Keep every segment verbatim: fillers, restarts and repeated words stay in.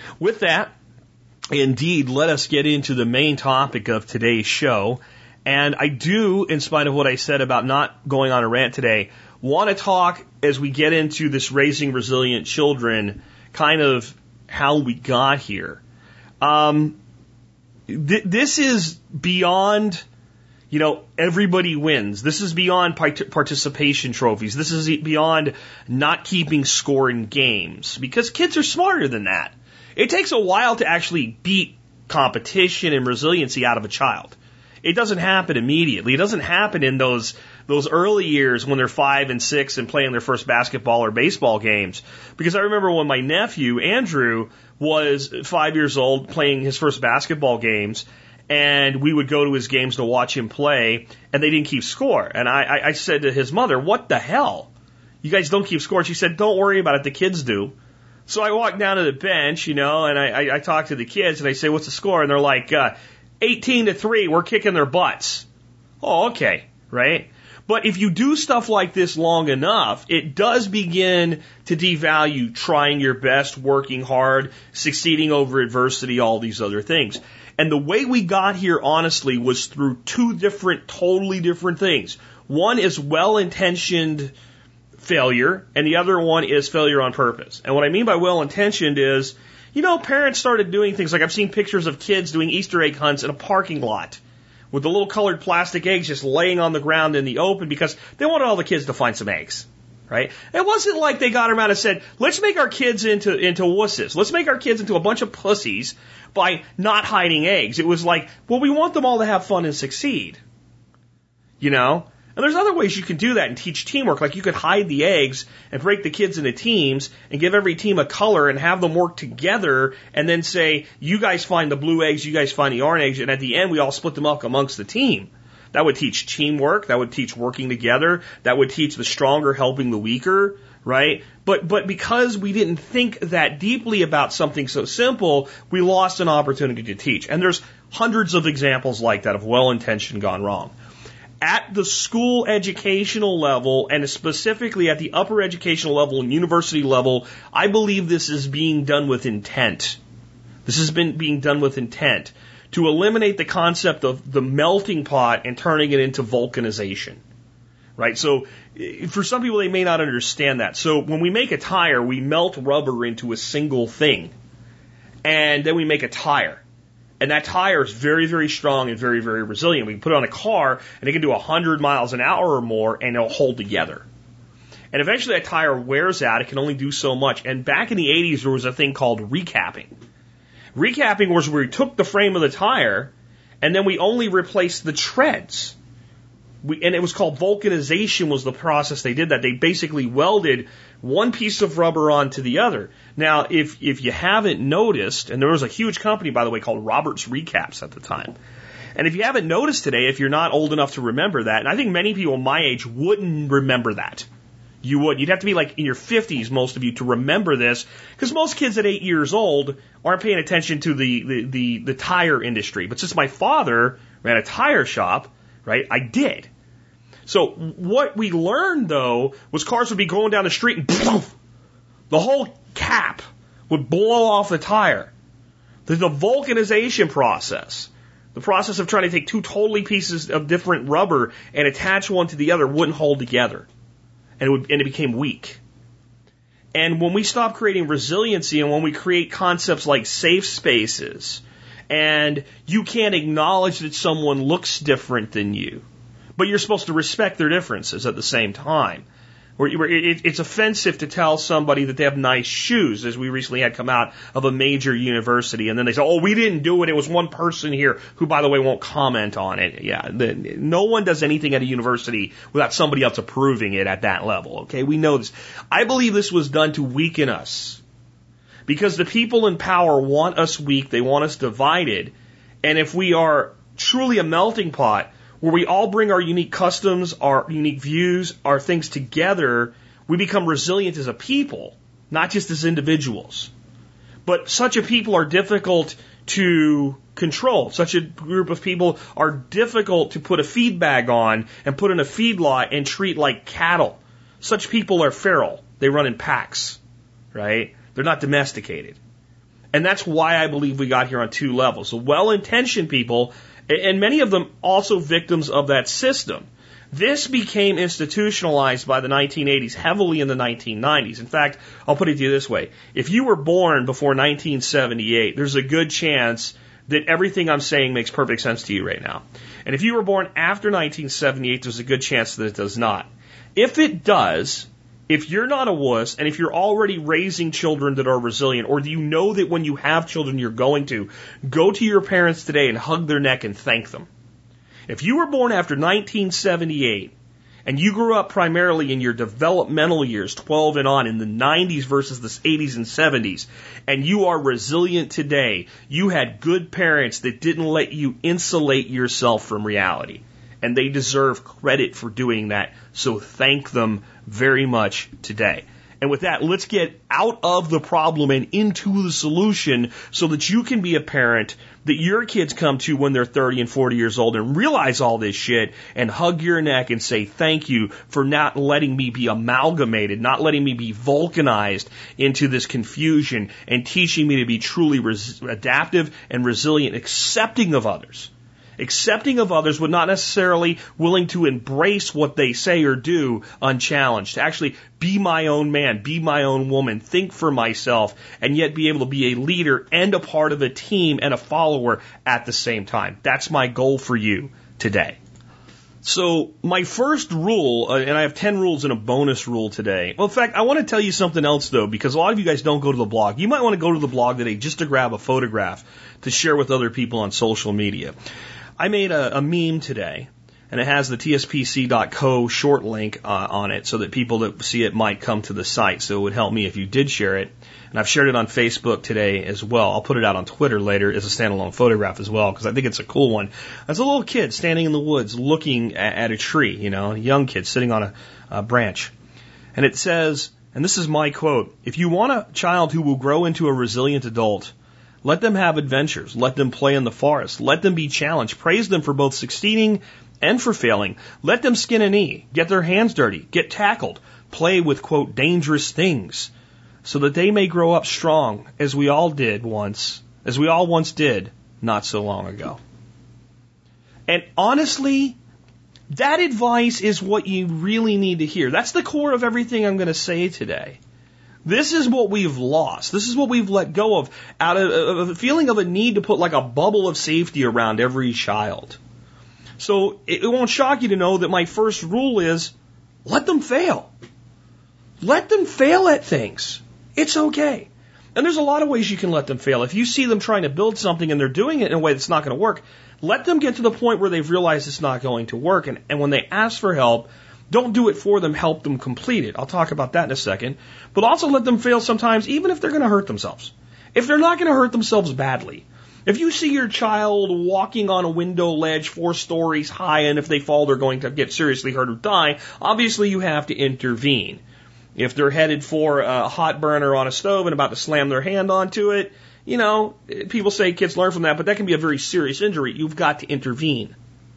With that, indeed, let us get into the main topic of today's show. And I do, in spite of what I said about not going on a rant today, want to talk as we get into this raising resilient children, kind of how we got here. Um, th- this is beyond, you know, everybody wins. This is beyond part- participation trophies. This is beyond not keeping score in games, because kids are smarter than that. It takes a while to actually beat competition and resiliency out of a child. It doesn't happen immediately. It doesn't happen in those those early years when they're five and six and playing their first basketball or baseball games. Because I remember when my nephew, Andrew, was five years old playing his first basketball games, and we would go to his games to watch him play, and they didn't keep score. And I, I, I said to his mother, "What the hell? You guys don't keep score?" And she said, "Don't worry about it. The kids do." So I walked down to the bench, you know, and I, I, I talked to the kids, and I say, "What's the score?" And they're like, uh, eighteen to three, we're kicking their butts. Oh, okay, right? But if you do stuff like this long enough, it does begin to devalue trying your best, working hard, succeeding over adversity, all these other things. And the way we got here, honestly, was through two different, totally different things. One is well-intentioned failure, and the other one is failure on purpose. And what I mean by well-intentioned is, you know, parents started doing things like I've seen pictures of kids doing Easter egg hunts in a parking lot with the little colored plastic eggs just laying on the ground in the open because they wanted all the kids to find some eggs, right? It wasn't like they got them out and said, let's make our kids into, into wusses. Let's make our kids into a bunch of pussies by not hiding eggs. It was like, well, we want them all to have fun and succeed, you know? And there's other ways you can do that and teach teamwork. Like you could hide the eggs and break the kids into teams and give every team a color and have them work together and then say, you guys find the blue eggs, you guys find the orange eggs, and at the end we all split them up amongst the team. That would teach teamwork. That would teach working together. That would teach the stronger helping the weaker, right? But, but because we didn't think that deeply about something so simple, we lost an opportunity to teach. And there's hundreds of examples like that of well-intentioned gone wrong. At the school educational level, and specifically at the upper educational level and university level, I believe this is being done with intent. This has been being done with intent to eliminate the concept of the melting pot and turning it into vulcanization. Right? So for some people, they may not understand that. So when we make a tire, we melt rubber into a single thing. And then we make a tire. And that tire is very, very strong and very, very resilient. We can put it on a car, and it can do one hundred miles an hour or more, and it'll hold together. And eventually that tire wears out. It can only do so much. And back in the eighties, there was a thing called recapping. Recapping was where we took the frame of the tire, and then we only replaced the treads. We, and it was called vulcanization was the process they did that. They basically welded one piece of rubber onto the other. Now, if if you haven't noticed, and there was a huge company, by the way, called Roberts Recaps at the time. And if you haven't noticed today, if you're not old enough to remember that, and I think many people my age wouldn't remember that. You would. You'd have to be like in your fifties, most of you, to remember this, because most kids at eight years old aren't paying attention to the, the, the, the tire industry. But since my father ran a tire shop, right, I did. So what we learned, though, was cars would be going down the street and poof, the whole cap would blow off the tire. The, the vulcanization process, the process of trying to take two totally pieces of different rubber and attach one to the other wouldn't hold together. And it, would, and it became weak. And when we stop creating resiliency and when we create concepts like safe spaces, and you can't acknowledge that someone looks different than you, but you're supposed to respect their differences at the same time. It's offensive to tell somebody that they have nice shoes, as we recently had come out of a major university, and then they say, oh, we didn't do it, it was one person here, who, by the way, won't comment on it. Yeah, the, no one does anything at a university without somebody else approving it at that level, okay? We know this. I believe this was done to weaken us, because the people in power want us weak, they want us divided, and if we are truly a melting pot, where we all bring our unique customs, our unique views, our things together, we become resilient as a people, not just as individuals. But such a people are difficult to control. Such a group of people are difficult to put a feed bag on and put in a feedlot and treat like cattle. Such people are feral. They run in packs, right? They're not domesticated. And that's why I believe we got here on two levels. The well-intentioned people, and many of them also victims of that system. This became institutionalized by the nineteen eighties, heavily in the nineteen nineties. In fact, I'll put it to you this way. If you were born before nineteen seventy-eight, there's a good chance that everything I'm saying makes perfect sense to you right now. And if you were born after nineteen seventy-eight, there's a good chance that it does not. If it does, if you're not a wuss, and if you're already raising children that are resilient, or do you know that when you have children you're going to, go to your parents today and hug their neck and thank them. If you were born after nineteen seventy-eight, and you grew up primarily in your developmental years, twelve and on, in the nineties versus the eighties and seventies, and you are resilient today, you had good parents that didn't let you insulate yourself from reality. And they deserve credit for doing that, so thank them very much today. And with that, let's get out of the problem and into the solution so that you can be a parent that your kids come to when they're thirty and forty years old and realize all this shit and hug your neck and say thank you for not letting me be amalgamated, not letting me be vulcanized into this confusion, and teaching me to be truly res- adaptive and resilient, accepting of others. Accepting of others, but not necessarily willing to embrace what they say or do unchallenged. To actually be my own man, be my own woman, think for myself, and yet be able to be a leader and a part of a team and a follower at the same time. That's my goal for you today. So my first rule, uh, and I have ten rules and a bonus rule today. Well, in fact, I want to tell you something else, though, because a lot of you guys don't go to the blog. You might want to go to the blog today just to grab a photograph to share with other people on social media. I made a, a meme today, and it has the T S P C dot co short link uh, on it so that people that see it might come to the site. So it would help me if you did share it. And I've shared it on Facebook today as well. I'll put it out on Twitter later as a standalone photograph as well, because I think it's a cool one. There's a little kid standing in the woods looking at, at a tree, you know, a young kid sitting on a, a branch. And it says, and this is my quote, "If you want a child who will grow into a resilient adult, let them have adventures. Let them play in the forest. Let them be challenged. Praise them for both succeeding and for failing. Let them skin a knee, get their hands dirty, get tackled, play with, quote, dangerous things, so that they may grow up strong, as we all did once, as we all once did not so long ago." And honestly, that advice is what you really need to hear. That's the core of everything I'm going to say today. This is what we've lost. This is what we've let go of out of a feeling of a need to put like a bubble of safety around every child. So it won't shock you to know that my first rule is let them fail. Let them fail at things. It's okay. And there's a lot of ways you can let them fail. If you see them trying to build something and they're doing it in a way that's not going to work, let them get to the point where they've realized it's not going to work. And, and when they ask for help, don't do it for them, help them complete it. I'll talk about that in a second. But also let them fail sometimes, even if they're going to hurt themselves. If they're not going to hurt themselves badly. If you see your child walking on a window ledge four stories high, and if they fall, they're going to get seriously hurt or die, obviously you have to intervene. If they're headed for a hot burner on a stove and about to slam their hand onto it, you know, people say kids learn from that, but that can be a very serious injury. You've got to intervene.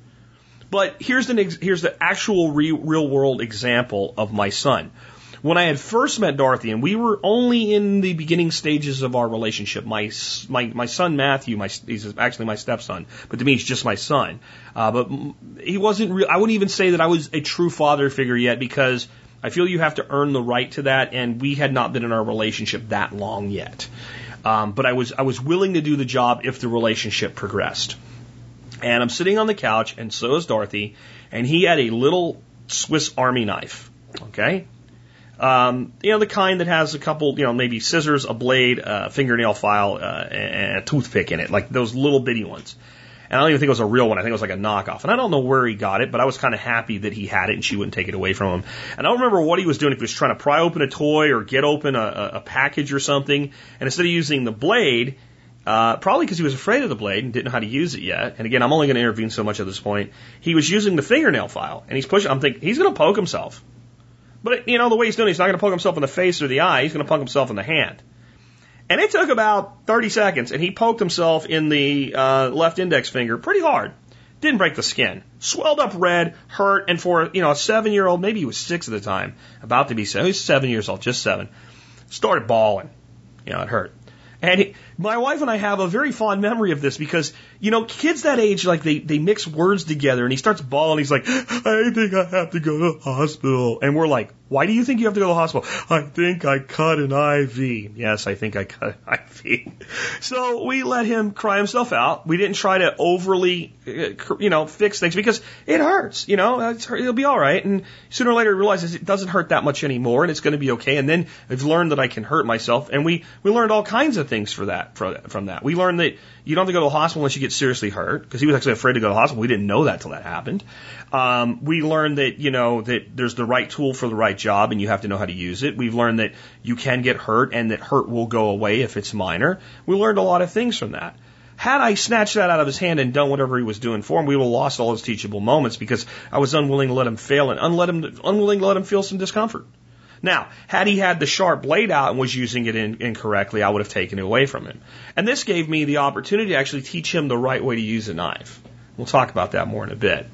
But here's the, here's the actual real, real world example of my son. When I had first met Dorothy, and we were only in the beginning stages of our relationship, my my, my son Matthew, my, he's actually my stepson, but to me he's just my son. Uh, but he wasn't real. I wouldn't even say that I was a true father figure yet, because I feel you have to earn the right to that, and we had not been in our relationship that long yet. Um, but I was I was willing to do the job if the relationship progressed. And I'm sitting on the couch, and so is Dorothy, and he had a little Swiss Army knife, okay? Um, you know, the kind that has a couple, you know, maybe scissors, a blade, a fingernail file, uh, and a toothpick in it, like those little bitty ones. And I don't even think it was a real one. I think it was like a knockoff. And I don't know where he got it, but I was kind of happy that he had it and she wouldn't take it away from him. And I don't remember what he was doing, if he was trying to pry open a toy or get open a, a package or something. And instead of using the blade, Uh, probably because he was afraid of the blade and didn't know how to use it yet. And again, I'm only going to intervene so much at this point. He was using the fingernail file, and he's pushing. I'm thinking he's going to poke himself. But you know the way he's doing it, he's not going to poke himself in the face or the eye. He's going to poke himself in the hand. And it took about thirty seconds, and he poked himself in the uh, left index finger pretty hard. Didn't break the skin. Swelled up red, hurt, and for you know a seven-year-old, maybe he was six at the time, about to be seven. He was seven years old, just seven. Started bawling. You know, it hurt. And he, my wife and I have a very fond memory of this because, you know, kids that age, like they, they mix words together and he starts bawling. He's like, I think I have to go to the hospital. And we're like, why do you think you have to go to the hospital? I think I cut an I V. Yes, I think I cut an I V. So we let him cry himself out. We didn't try to overly, you know, fix things because it hurts, you know, it's, it'll be all right. And sooner or later he realizes it doesn't hurt that much anymore and it's going to be okay. And then I've learned that I can hurt myself. And we, we learned all kinds of things for that, from, from that. We learned that you don't have to go to the hospital unless you get seriously hurt because he was actually afraid to go to the hospital. We didn't know that till that happened. Um, we learned that, you know, that there's the right tool for the right job and you have to know how to use it. We've learned that you can get hurt and that hurt will go away if it's minor. We learned a lot of things from that. Had I snatched that out of his hand and done whatever he was doing for him, we would have lost all his teachable moments because I was unwilling to let him fail and unlet him, unwilling to let him feel some discomfort. Now, had he had the sharp blade out and was using it in, incorrectly, I would have taken it away from him. And this gave me the opportunity to actually teach him the right way to use a knife. We'll talk about that more in a bit.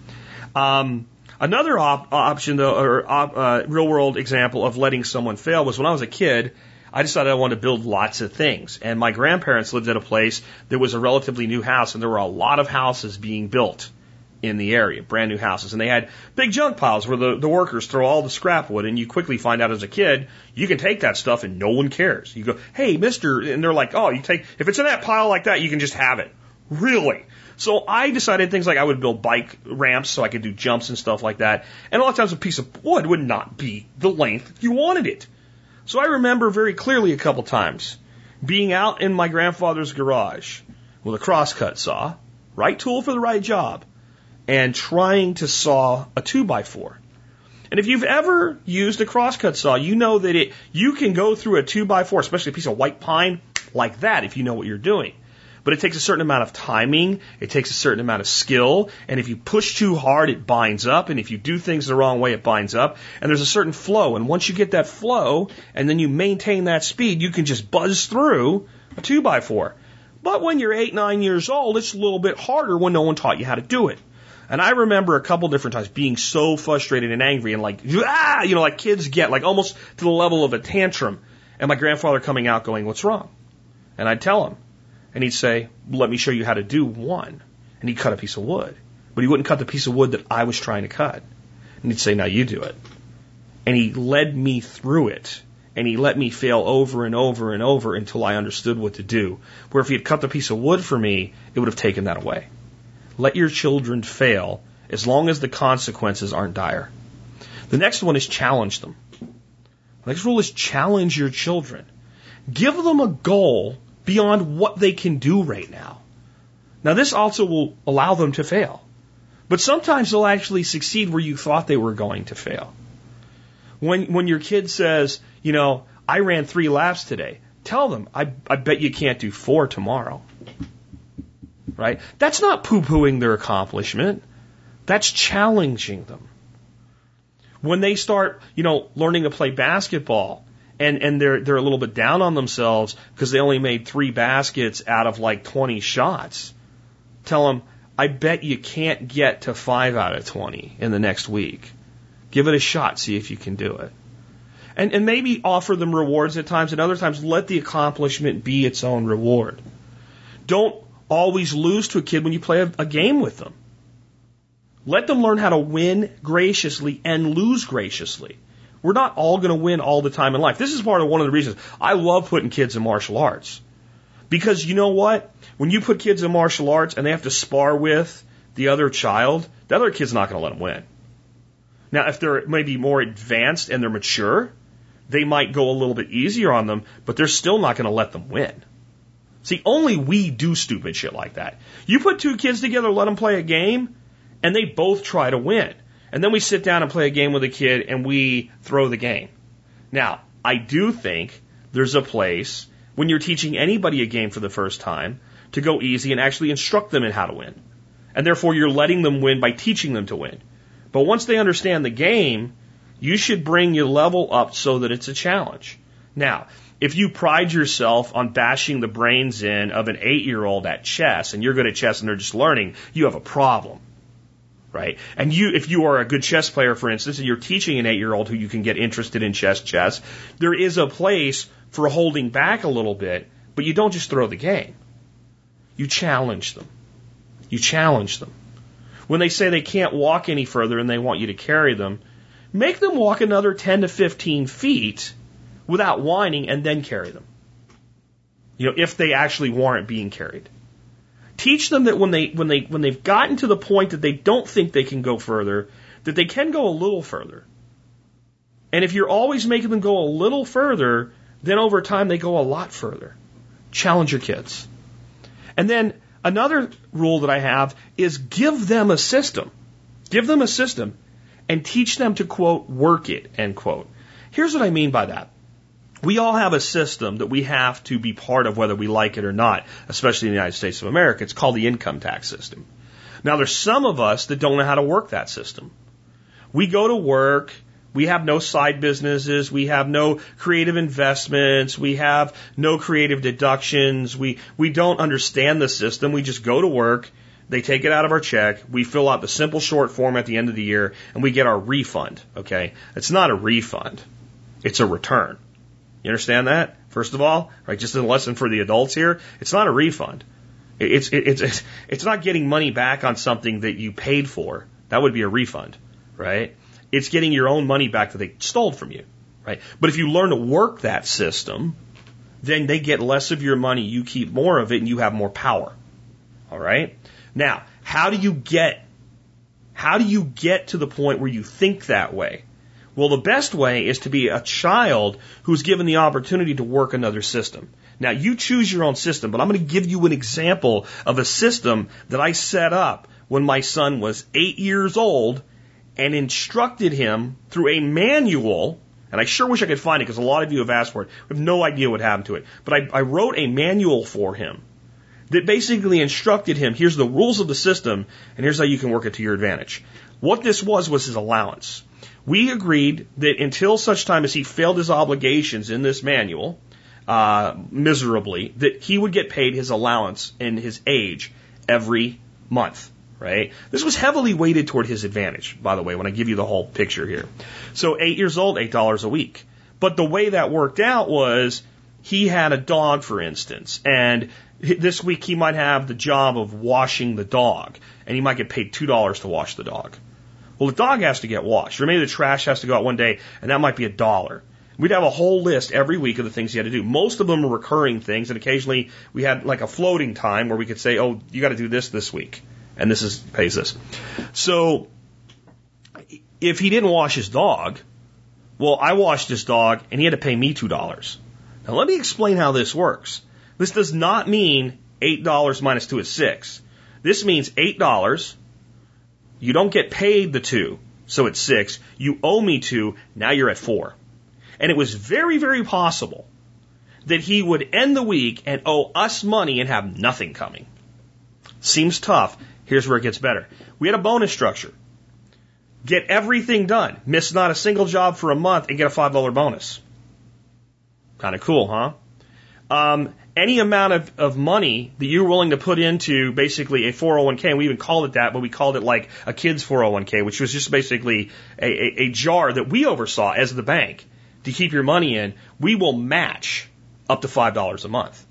Um, another op- option, though, or op- uh, real-world example of letting someone fail was when I was a kid, I decided I wanted to build lots of things. And my grandparents lived at a place that was a relatively new house, and there were a lot of houses being built in the area, brand new houses. And they had big junk piles where the, the workers throw all the scrap wood, and you quickly find out as a kid, you can take that stuff and no one cares. You go, hey, mister, and they're like, oh, you take, if it's in that pile like that, you can just have it. Really? So I decided things like I would build bike ramps so I could do jumps and stuff like that. And a lot of times a piece of wood would not be the length you wanted it. So I remember very clearly a couple times being out in my grandfather's garage with a crosscut saw, right tool for the right job, and trying to saw a two by four. And if you've ever used a crosscut saw, you know that it you can go through a two by four, especially a piece of white pine like that if you know what you're doing. But it takes a certain amount of timing, it takes a certain amount of skill, and if you push too hard, it binds up, and if you do things the wrong way, it binds up, and there's a certain flow, and once you get that flow, and then you maintain that speed, you can just buzz through a two by four. But when you're eight, nine years old, it's a little bit harder when no one taught you how to do it. And I remember a couple different times being so frustrated and angry and like, ah, you know, like kids get, like almost to the level of a tantrum, and my grandfather coming out going, what's wrong? And I'd tell him. And he'd say, let me show you how to do one. And he'd cut a piece of wood. But he wouldn't cut the piece of wood that I was trying to cut. And he'd say, now you do it. And he led me through it. And he let me fail over and over and over until I understood what to do. Where if he had cut the piece of wood for me, it would have taken that away. Let your children fail as long as the consequences aren't dire. The next one is challenge them. The next rule is challenge your children. Give them a goal beyond what they can do right now. Now, this also will allow them to fail. But sometimes they'll actually succeed where you thought they were going to fail. When when your kid says, you know, I ran three laps today, tell them, I, I bet you can't do four tomorrow. Right? That's not poo-pooing their accomplishment. That's challenging them. When they start, you know, learning to play basketball, And, and they're, they're a little bit down on themselves because they only made three baskets out of like twenty shots. Tell them, I bet you can't get to five out of twenty in the next week. Give it a shot. See if you can do it. And, and maybe offer them rewards at times, and other times let the accomplishment be its own reward. Don't always lose to a kid when you play a, a game with them. Let them learn how to win graciously and lose graciously. We're not all going to win all the time in life. This is part of one of the reasons I love putting kids in martial arts. Because you know what? When you put kids in martial arts and they have to spar with the other child, the other kid's not going to let them win. Now, if they're maybe more advanced and they're mature, they might go a little bit easier on them, but they're still not going to let them win. See, only we do stupid shit like that. You put two kids together, let them play a game, and they both try to win. And then we sit down and play a game with a kid and we throw the game. Now, I do think there's a place when you're teaching anybody a game for the first time to go easy and actually instruct them in how to win. And therefore you're letting them win by teaching them to win. But once they understand the game, you should bring your level up so that it's a challenge. Now, if you pride yourself on bashing the brains in of an eight-year-old at chess and you're good at chess and they're just learning, you have a problem. Right? And you, if you are a good chess player, for instance, and you're teaching an eight-year-old who you can get interested in chess, chess, there is a place for holding back a little bit, But you don't just throw the game. You challenge them. You challenge them. When they say they can't walk any further and they want you to carry them, make them walk another ten to fifteen feet without whining and then carry them. You know, if they actually warrant being carried. Teach them that when they when they when they've gotten to the point that they don't think they can go further, that they can go a little further. And if you're always making them go a little further, then over time they go a lot further. Challenge your kids. And then another rule that I have is give them a system. Give them a system and teach them to, quote, work it, end quote. Here's what I mean by that. We all have a system that we have to be part of whether we like it or not, especially in the United States of America. It's called the income tax system. Now, there's some of us that don't know how to work that system. We go to work. We have no side businesses. We have no creative investments. We have no creative deductions. We, we don't understand the system. We just go to work. They take it out of our check. We fill out the simple short form at the end of the year, and we get our refund. Okay? It's not a refund. It's a return. You understand that? First of all, right? Just a lesson for the adults here. It's not a refund. It's, it's, it's, it's not getting money back on something that you paid for. That would be a refund, right? It's getting your own money back that they stole from you, right? But if you learn to work that system, then they get less of your money, you keep more of it, and you have more power. All right? Now, how do you get, how do you get to the point where you think that way? Well, the best way is to be a child who's given the opportunity to work another system. Now, you choose your own system, but I'm going to give you an example of a system that I set up when my son was eight years old and instructed him through a manual, and I sure wish I could find it because a lot of you have asked for it. I have no idea what happened to it. But I, I wrote a manual for him that basically instructed him, here's the rules of the system, and here's how you can work it to your advantage. What this was was his allowance. We agreed that until such time as he failed his obligations in this manual, uh, miserably, that he would get paid his allowance and his age every month, right? This was heavily weighted toward his advantage, by the way, when I give you the whole picture here. So eight years old, eight dollars a week. But the way that worked out was he had a dog, for instance, and this week he might have the job of washing the dog, and he might get paid two dollars to wash the dog. Well, the dog has to get washed, or maybe the trash has to go out one day, and that might be a dollar. We'd have a whole list every week of the things he had to do. Most of them are recurring things, and occasionally we had like a floating time where we could say, oh, you got to do this this week, and this is pays this. So if he didn't wash his dog, well, I washed his dog, and he had to pay me two dollars. Now, let me explain how this works. This does not mean eight dollars minus two is six. This means eight dollars. You don't get paid the two, so it's six. You owe me two, now you're at four. And it was very, very possible that he would end the week and owe us money and have nothing coming. Seems tough. Here's where it gets better. We had a bonus structure. Get everything done. Miss not a single job for a month and get a five dollar bonus. Kind of cool, huh? Um, any amount of, of money that you're willing to put into basically a four oh one k, and we even called it that, but we called it like a kid's four oh one k, which was just basically a, a, a jar that we oversaw as the bank to keep your money in, we will match up to five dollars a month.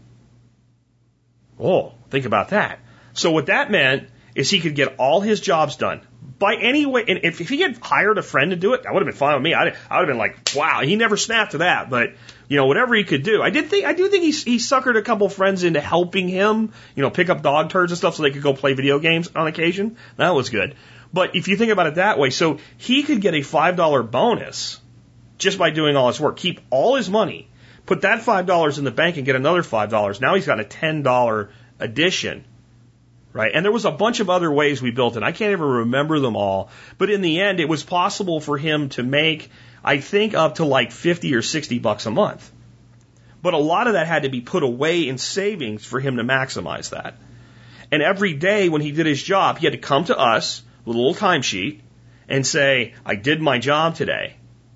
Oh, think about that. So what that meant is he could get all his jobs done by any way. And if, if he had hired a friend to do it, that would have been fine with me. I'd, I would have been like, wow, he never snapped to that. But, you know, whatever he could do. I did think, I do think he, he suckered a couple friends into helping him, you know, pick up dog turds and stuff so they could go play video games on occasion. That was good. But if you think about it that way, so he could get a five dollar bonus just by doing all his work, keep all his money, put that five dollars in the bank and get another five dollars. Now he's got a ten dollar addition. Right? And there was a bunch of other ways we built it. I can't even remember them all. But in the end, it was possible for him to make, I think, up to like fifty or sixty bucks a month. But a lot of that had to be put away in savings for him to maximize that. And every day when he did his job, he had to come to us with a little timesheet and say, I did my job today.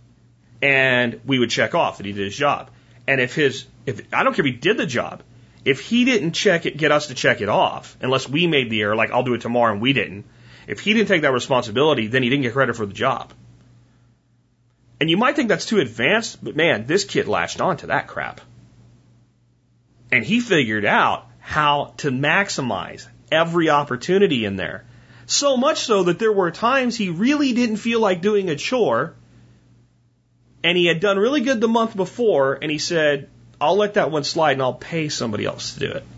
And we would check off that he did his job. And if his, if I don't care if he did the job, if he didn't check it, get us to check it off, unless we made the error, like I'll do it tomorrow and we didn't, if he didn't take that responsibility, then he didn't get credit for the job. And you might think that's too advanced, but man, this kid latched on to that crap. And he figured out how to maximize every opportunity in there. So much so that there were times he really didn't feel like doing a chore, and he had done really good the month before, and he said, I'll let that one slide and I'll pay somebody else to do it.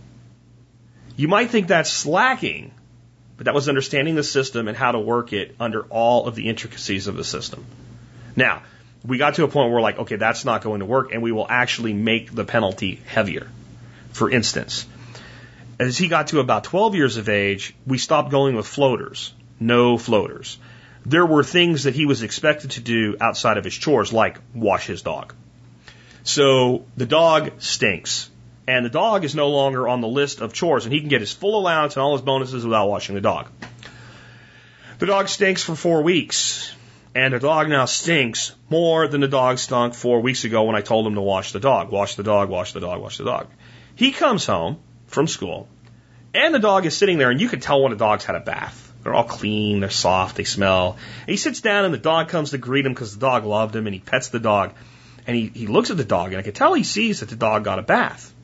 You might think that's slacking, but that was understanding the system and how to work it under all of the intricacies of the system. Now, we got to a point where we're like, okay, that's not going to work, and we will actually make the penalty heavier. For instance, as he got to about twelve years of age, we stopped going with floaters. No floaters. There were things that he was expected to do outside of his chores, like wash his dog. So the dog stinks, and the dog is no longer on the list of chores, and he can get his full allowance and all his bonuses without washing the dog. The dog stinks for four weeks, and the dog now stinks more than the dog stunk four weeks ago when I told him to wash the dog. Wash the dog, wash the dog, wash the dog. He comes home from school, and the dog is sitting there, and you can tell when a dog's had a bath. They're all clean, they're soft, they smell. And he sits down, and the dog comes to greet him because the dog loved him, and he pets the dog. And he, he looks at the dog, and I can tell he sees that the dog got a bath.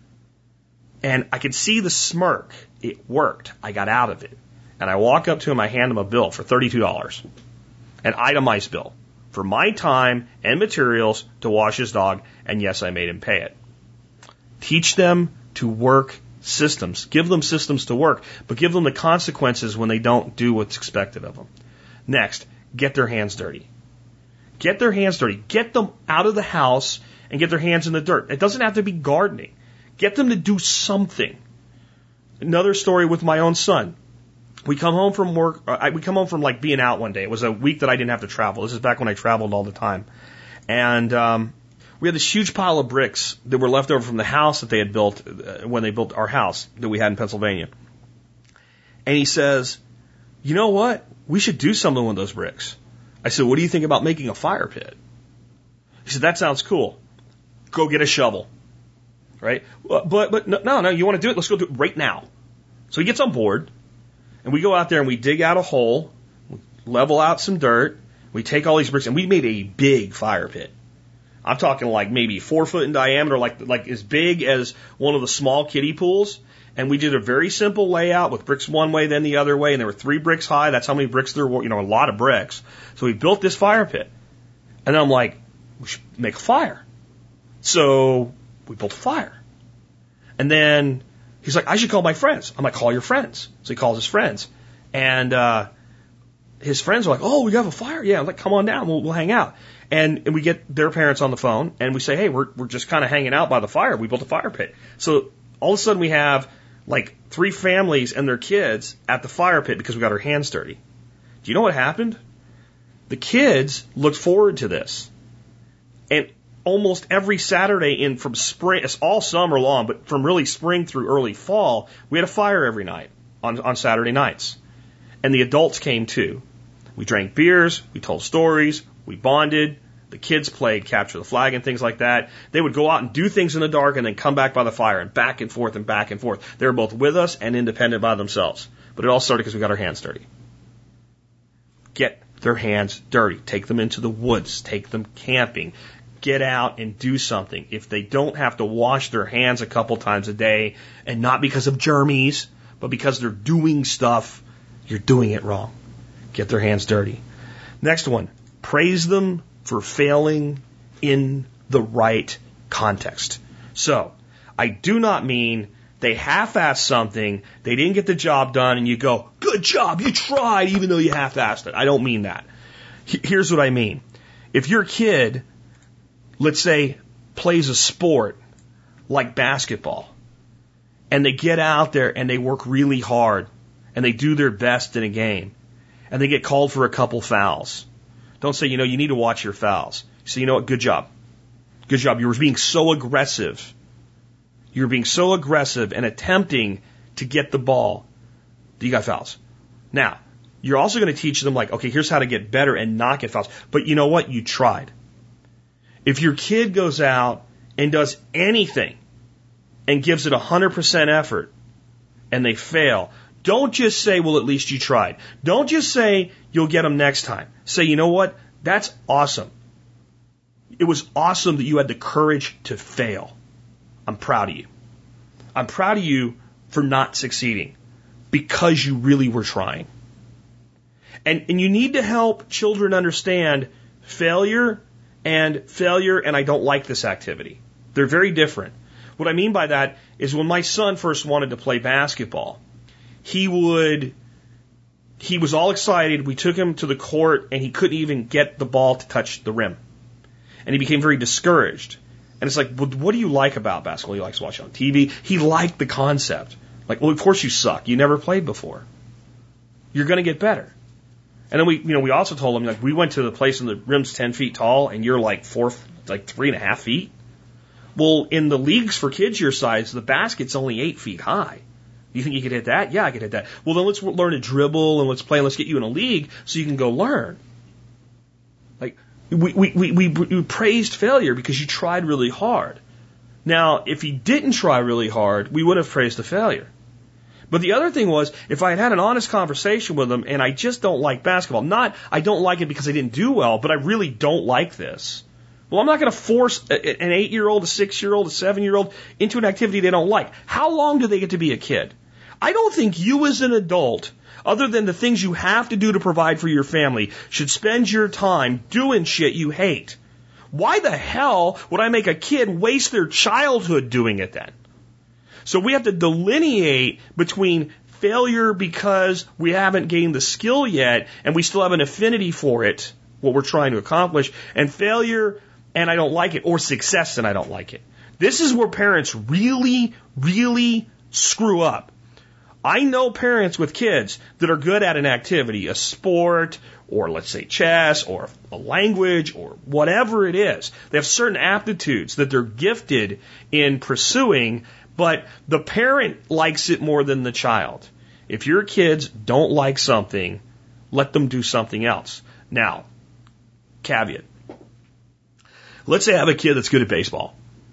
And I could see the smirk. It worked. I got out of it. And I walk up to him, I hand him a bill for thirty-two dollars. An itemized bill for my time and materials to wash his dog, and yes, I made him pay it. Teach them to work systems. Give them systems to work, but give them the consequences when they don't do what's expected of them. Next, get their hands dirty. Get their hands dirty. Get them out of the house and get their hands in the dirt. It doesn't have to be gardening. Get them to do something. Another story with my own son. We come home from work. Uh, we come home from like being out one day. It was a week that I didn't have to travel. This is back when I traveled all the time. And um, we had this huge pile of bricks that were left over from the house that they had built uh, when they built our house that we had in Pennsylvania. And he says, you know what? We should do something with those bricks. I said, what do you think about making a fire pit? He said, that sounds cool. Go get a shovel. Right? But, but no, no, you want to do it? Let's go do it right now. So he gets on board, and we go out there and we dig out a hole, level out some dirt, we take all these bricks, and we made a big fire pit. I'm talking like maybe four foot in diameter, like, like as big as one of the small kiddie pools. And we did a very simple layout with bricks one way, then the other way, and there were three bricks high. That's how many bricks there were, you know, a lot of bricks. So we built this fire pit. And then I'm like, we should make a fire. So we built a fire. And then he's like, I should call my friends. I'm like, call your friends. So he calls his friends. And uh, his friends are like, oh, we have a fire? Yeah. I'm like, come on down. We'll, we'll hang out. And, and we get their parents on the phone, and we say, hey, we're, we're just kind of hanging out by the fire. We built a fire pit. So all of a sudden we have like three families and their kids at the fire pit because we got our hands dirty. Do you know what happened? The kids looked forward to this. And almost every Saturday in from spring, it's all summer long, but from really spring through early fall, we had a fire every night on, on Saturday nights. And the adults came too. We drank beers, we told stories, we bonded. The kids played capture the flag and things like that. They would go out and do things in the dark and then come back by the fire and back and forth and back and forth. They were both with us and independent by themselves. But it all started because we got our hands dirty. Get their hands dirty. Take them into the woods. Take them camping. Get out and do something. If they don't have to wash their hands a couple times a day, and not because of germies, but because they're doing stuff, you're doing it wrong. Get their hands dirty. Next one. Praise them for failing in the right context. So, I do not mean they half-assed something, they didn't get the job done, and you go, good job, you tried, even though you half-assed it. I don't mean that. Here's what I mean. If your kid, let's say, plays a sport like basketball, and they get out there and they work really hard, and they do their best in a game, and they get called for a couple fouls, don't say, you know, you need to watch your fouls. So, you know what? Good job. Good job. You were being so aggressive. You were being so aggressive and attempting to get the ball that you got fouls. Now, you're also going to teach them, like, okay, here's how to get better and not get fouls. But you know what? You tried. If your kid goes out and does anything and gives it one hundred percent effort and they fail, don't just say, well, at least you tried. Don't just say, you'll get them next time. Say, you know what? That's awesome. It was awesome that you had the courage to fail. I'm proud of you. I'm proud of you for not succeeding because you really were trying. And, and you need to help children understand failure and failure and I don't like this activity. They're very different. What I mean by that is when my son first wanted to play basketball, he would, he was all excited. We took him to the court and he couldn't even get the ball to touch the rim. And he became very discouraged. And it's like, well, what do you like about basketball? He likes to watch it on T V. He liked the concept. Like, well, of course you suck. You never played before. You're going to get better. And then we, you know, we also told him, like, we went to the place and the rim's ten feet tall and you're like four, like three and a half feet. Well, in the leagues for kids your size, the basket's only eight feet high. You think you could hit that? Yeah, I could hit that. Well, then let's learn to dribble and let's play and let's get you in a league so you can go learn. Like, we, we, we, we, we praised failure because you tried really hard. Now, if he didn't try really hard, we would have praised the failure. But the other thing was, if I had had an honest conversation with him and I just don't like basketball, not I don't like it because I didn't do well, but I really don't like this. Well, I'm not going to force an eight-year-old, a six-year-old, a seven-year-old into an activity they don't like. How long do they get to be a kid? I don't think you as an adult, other than the things you have to do to provide for your family, should spend your time doing shit you hate. Why the hell would I make a kid waste their childhood doing it then? So we have to delineate between failure because we haven't gained the skill yet and we still have an affinity for it, what we're trying to accomplish, and failure and I don't like it, or success and I don't like it. This is where parents really, really screw up. I know parents with kids that are good at an activity, a sport, or let's say chess, or a language, or whatever it is. They have certain aptitudes that they're gifted in pursuing, but the parent likes it more than the child. If your kids don't like something, let them do something else. Now, caveat. Let's say I have a kid that's good at baseball.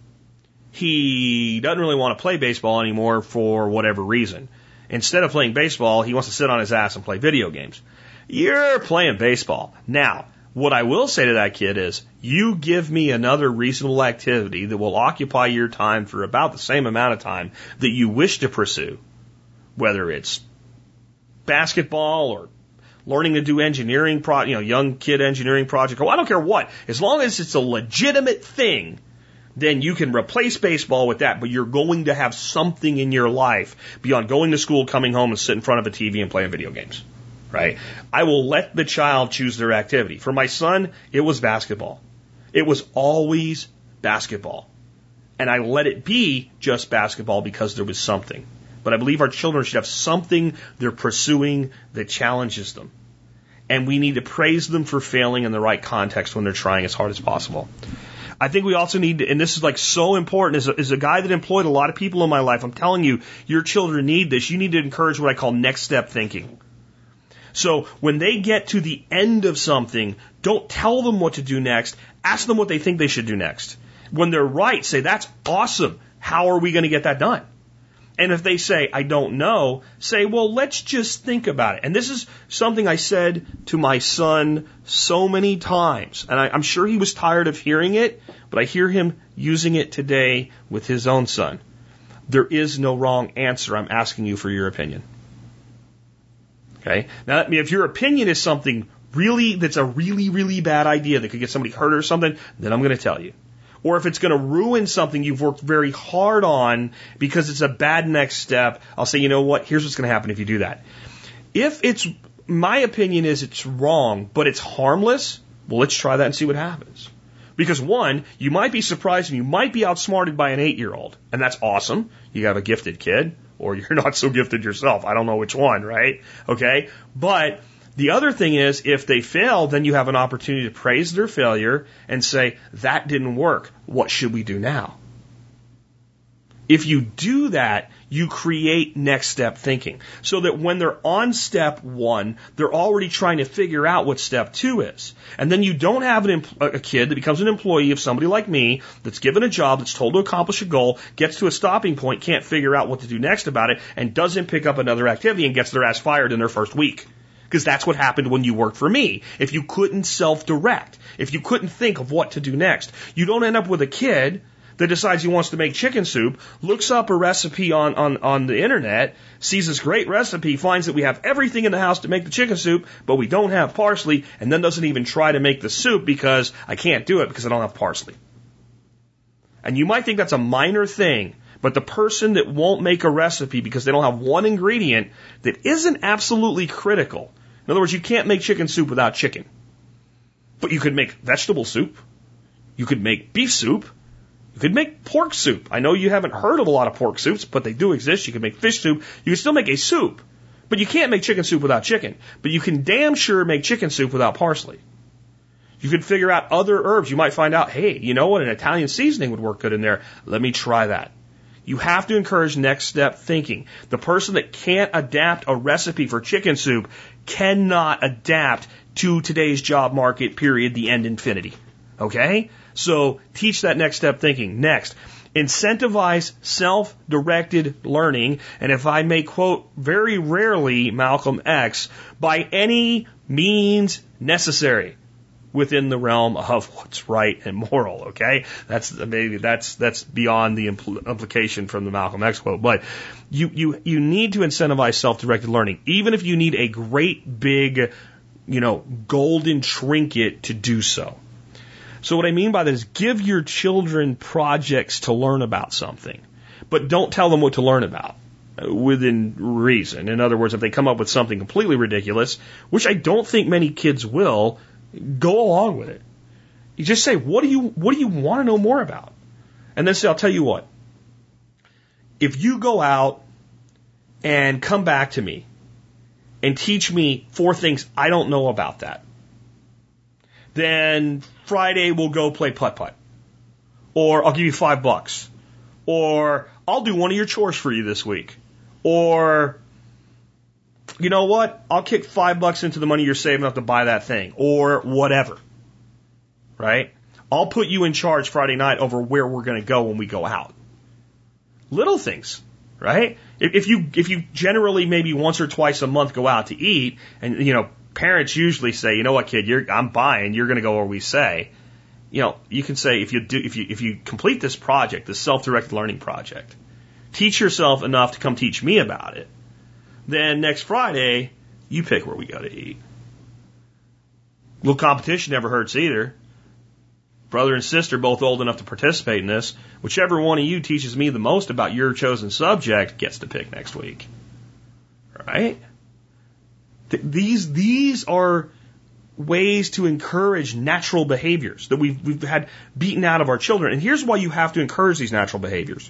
He doesn't really want to play baseball anymore for whatever reason. Instead of playing baseball, he wants to sit on his ass and play video games. You're playing baseball. Now, what I will say to that kid is, you give me another reasonable activity that will occupy your time for about the same amount of time that you wish to pursue, whether it's basketball or learning to do engineering, pro, you know, young kid engineering project. Oh, I don't care what. As long as it's a legitimate thing, then you can replace baseball with that. But you're going to have something in your life beyond going to school, coming home, and sitting in front of a T V and playing video games. Right? I will let the child choose their activity. For my son, it was basketball. It was always basketball. And I let it be just basketball because there was something. But I believe our children should have something they're pursuing that challenges them. And we need to praise them for failing in the right context when they're trying as hard as possible. I think we also need to, and this is like so important, as a, as a guy that employed a lot of people in my life, I'm telling you, your children need this. You need to encourage what I call next step thinking. So when they get to the end of something, don't tell them what to do next. Ask them what they think they should do next. When they're right, say, that's awesome. How are we going to get that done? And if they say, I don't know, say, well, let's just think about it. And this is something I said to my son so many times. And I, I'm sure he was tired of hearing it, but I hear him using it today with his own son. There is no wrong answer. I'm asking you for your opinion. Okay? Now, I mean, if your opinion is something really, that's a really, really bad idea that could get somebody hurt or something, then I'm going to tell you. Or if it's going to ruin something you've worked very hard on because it's a bad next step, I'll say, you know what, here's what's going to happen if you do that. If it's, my opinion is it's wrong, but it's harmless, well, let's try that and see what happens. Because one, you might be surprised and you might be outsmarted by an eight-year-old, and that's awesome. You have a gifted kid, or you're not so gifted yourself. I don't know which one, right? Okay? But the other thing is, if they fail, then you have an opportunity to praise their failure and say, that didn't work. What should we do now? If you do that, you create next step thinking. So that when they're on step one, they're already trying to figure out what step two is. And then you don't have an empl- a kid that becomes an employee of somebody like me that's given a job, that's told to accomplish a goal, gets to a stopping point, can't figure out what to do next about it, and doesn't pick up another activity and gets their ass fired in their first week. Because that's what happened when you worked for me. If you couldn't self-direct, if you couldn't think of what to do next, you don't end up with a kid that decides he wants to make chicken soup, looks up a recipe on, on, on the internet, sees this great recipe, finds that we have everything in the house to make the chicken soup, but we don't have parsley, and then doesn't even try to make the soup because I can't do it because I don't have parsley. And you might think that's a minor thing, but the person that won't make a recipe because they don't have one ingredient that isn't absolutely critical. In other words, you can't make chicken soup without chicken. But you could make vegetable soup. You could make beef soup. You could make pork soup. I know you haven't heard of a lot of pork soups, but they do exist. You can make fish soup. You can still make a soup. But you can't make chicken soup without chicken. But you can damn sure make chicken soup without parsley. You could figure out other herbs. You might find out, hey, you know what? An Italian seasoning would work good in there. Let me try that. You have to encourage next step thinking. The person that can't adapt a recipe for chicken soup cannot adapt to today's job market, period, the end infinity. Okay? So teach that next step thinking. Next, incentivize self-directed learning. And if I may quote very rarely Malcolm X, by any means necessary within the realm of what's right and moral. Okay? That's maybe that's that's beyond the impl- implication from the Malcolm X quote. But you, you, you need to incentivize self-directed learning, even if you need a great big, you know, golden trinket to do so. So what I mean by that is give your children projects to learn about something, but don't tell them what to learn about within reason. In other words, if they come up with something completely ridiculous, which I don't think many kids will, go along with it. You just say, what do you, what do you want to know more about? And then say, I'll tell you what, if you go out and come back to me and teach me four things I don't know about that, then Friday we'll go play putt-putt. Or I'll give you five bucks. Or I'll do one of your chores for you this week. Or, you know what? I'll kick five bucks into the money you're saving up to buy that thing. Or whatever. Right? I'll put you in charge Friday night over where we're going to go when we go out. Little things. Right? If, if you, if you generally maybe once or twice a month go out to eat and, you know, parents usually say, you know what, kid, you're, I'm buying, you're going to go where we say. You know, you can say, if you do, if you, if you complete this project, this self-directed learning project, teach yourself enough to come teach me about it. Then next Friday, you pick where we go to eat. A little competition never hurts either. Brother and sister both old enough to participate in this. Whichever one of you teaches me the most about your chosen subject gets to pick next week. Right? These, these are ways to encourage natural behaviors that we've, we've had beaten out of our children. And here's why you have to encourage these natural behaviors.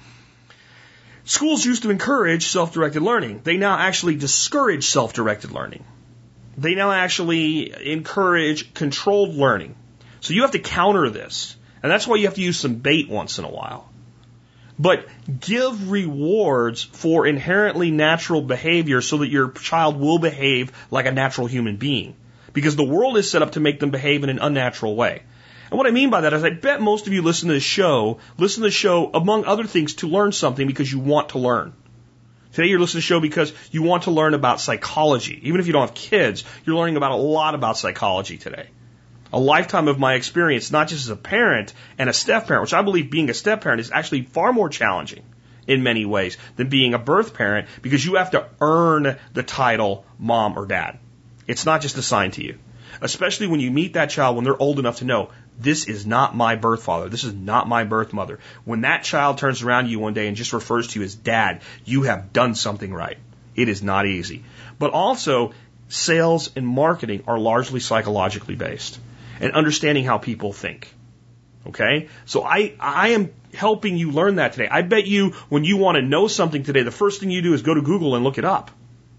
Schools used to encourage self-directed learning. They now actually discourage self-directed learning. They now actually encourage controlled learning. So you have to counter this. And that's why you have to use some bait once in a while. But give rewards for inherently natural behavior so that your child will behave like a natural human being. Because the world is set up to make them behave in an unnatural way. And what I mean by that is I bet most of you listen to this show, listen to the show, among other things, to learn something because you want to learn. Today you're listening to the show because you want to learn about psychology. Even if you don't have kids, you're learning about a lot about psychology today. A lifetime of my experience, not just as a parent and a step parent, which I believe being a step parent is actually far more challenging in many ways than being a birth parent, because you have to earn the title mom or dad. It's not just assigned to you. Especially when you meet that child when they're old enough to know, this is not my birth father, this is not my birth mother. When that child turns around to you one day and just refers to you as dad, you have done something right. It is not easy. But also, sales and marketing are largely psychologically based. And understanding how people think. Okay? So I, I am helping you learn that today. I bet you when you want to know something today, the first thing you do is go to Google and look it up.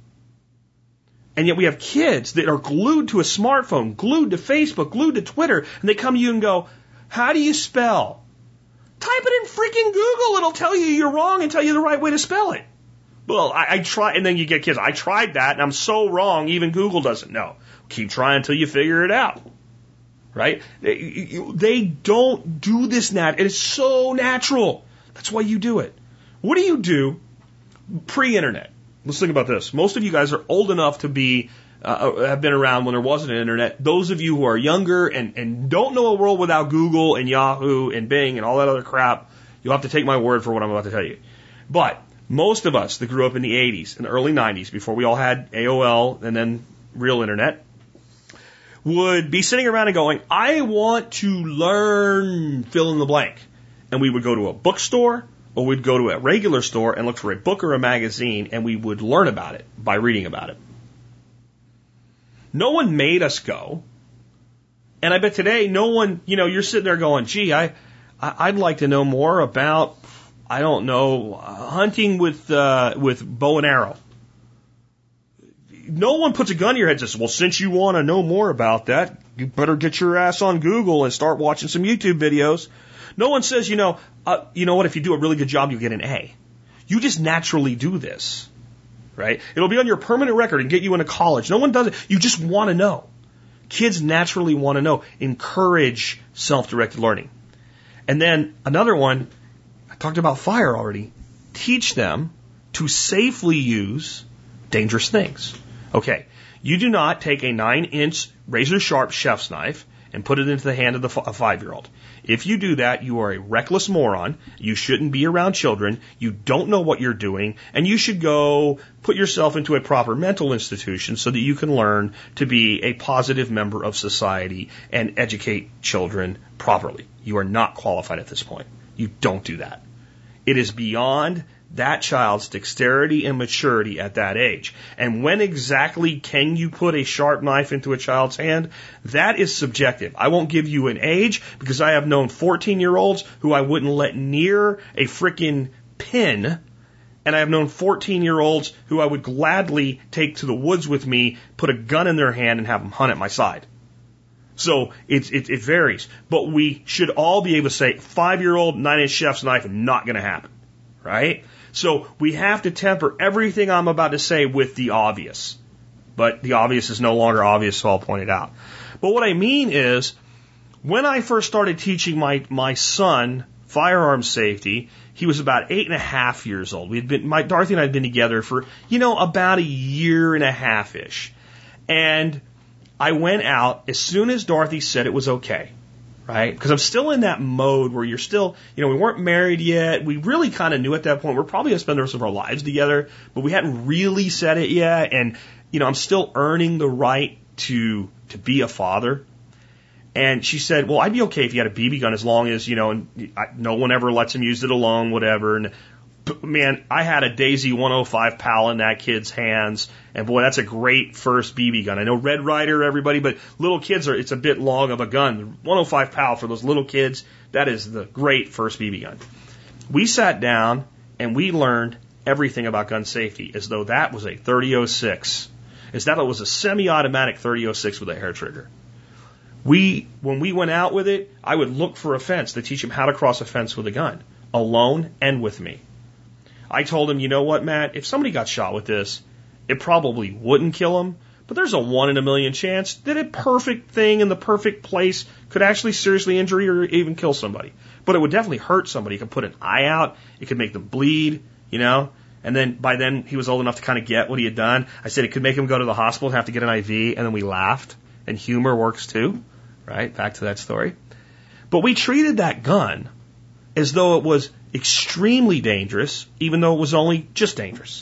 And yet we have kids that are glued to a smartphone, glued to Facebook, glued to Twitter, and they come to you and go, how do you spell? Type it in freaking Google. It'll tell you you're wrong and tell you the right way to spell it. Well, I, I try, and then you get kids, I tried that and I'm so wrong, even Google doesn't know. Keep trying until you figure it out. Right? They don't do this nat. It is so natural. That's why you do it. What do you do pre-internet? Let's think about this. Most of you guys are old enough to be uh, have been around when there wasn't an internet. Those of you who are younger and, and don't know a world without Google and Yahoo and Bing and all that other crap, you'll have to take my word for what I'm about to tell you. But most of us that grew up in the eighties and early nineties, before we all had A O L and then real internet, would be sitting around and going, I want to learn fill in the blank. And we would go to a bookstore or we'd go to a regular store and look for a book or a magazine, and we would learn about it by reading about it. No one made us go. And I bet today no one, you know, you're sitting there going, gee, I, I'd like to know more about, I don't know, hunting with, uh, with bow and arrow. No one puts a gun to your head and says, well, since you want to know more about that, you better get your ass on Google and start watching some YouTube videos. No one says, you know, uh, you know what, if you do a really good job, you get an A. You just naturally do this, right? It'll be on your permanent record and get you into college. No one does it. You just want to know. Kids naturally want to know. Encourage self-directed learning. And then another one, I talked about fire already. Teach them to safely use dangerous things. Okay, you do not take a nine-inch razor-sharp chef's knife and put it into the hand of the f- a five-year-old. If you do that, you are a reckless moron. You shouldn't be around children. You don't know what you're doing, and you should go put yourself into a proper mental institution so that you can learn to be a positive member of society and educate children properly. You are not qualified at this point. You don't do that. It is beyond that child's dexterity and maturity at that age. And when exactly can you put a sharp knife into a child's hand? That is subjective. I won't give you an age because I have known fourteen-year-olds who I wouldn't let near a frickin' pin, and I have known fourteen-year-olds who I would gladly take to the woods with me, put a gun in their hand, and have them hunt at my side. So it, it, it varies. But we should all be able to say, five-year-old, nine-inch chef's knife, not going to happen. Right? So we have to temper everything I'm about to say with the obvious. But the obvious is no longer obvious, so I'll point it out. But what I mean is, when I first started teaching my, my son firearms safety, he was about eight and a half years old. We'd been, my, Dorothy and I had been together for, you know, about a year and a half-ish. And I went out as soon as Dorothy said it was okay. Right? Because I'm still in that mode where you're still, you know, we weren't married yet. We really kind of knew at that point we're probably going to spend the rest of our lives together, but we hadn't really said it yet. And, you know, I'm still earning the right to, to be a father. And she said, well, I'd be okay if you had a B B gun as long as, you know, and I, no one ever lets him use it alone, whatever. And man, I had a Daisy one oh five PAL in that kid's hands, and boy, that's a great first B B gun. I know Red Ryder, everybody, but little kids are, it's a bit long of a gun. The one oh five PAL for those little kids, that is the great first B B gun. We sat down and we learned everything about gun safety as though that was a thirty oh six, as that it was a semi-automatic thirty oh six with a hair trigger. We, when we went out with it, I would look for a fence to teach him how to cross a fence with a gun, alone and with me. I told him, you know what, Matt, if somebody got shot with this, it probably wouldn't kill him, but there's a one in a million chance that a perfect thing in the perfect place could actually seriously injure or even kill somebody. But it would definitely hurt somebody. It could put an eye out. It could make them bleed, you know. And then by then he was old enough to kind of get what he had done. I said it could make him go to the hospital and have to get an I V, and then we laughed. And humor works too, right? Back to that story. But we treated that gun as though it was extremely dangerous, even though it was only just dangerous.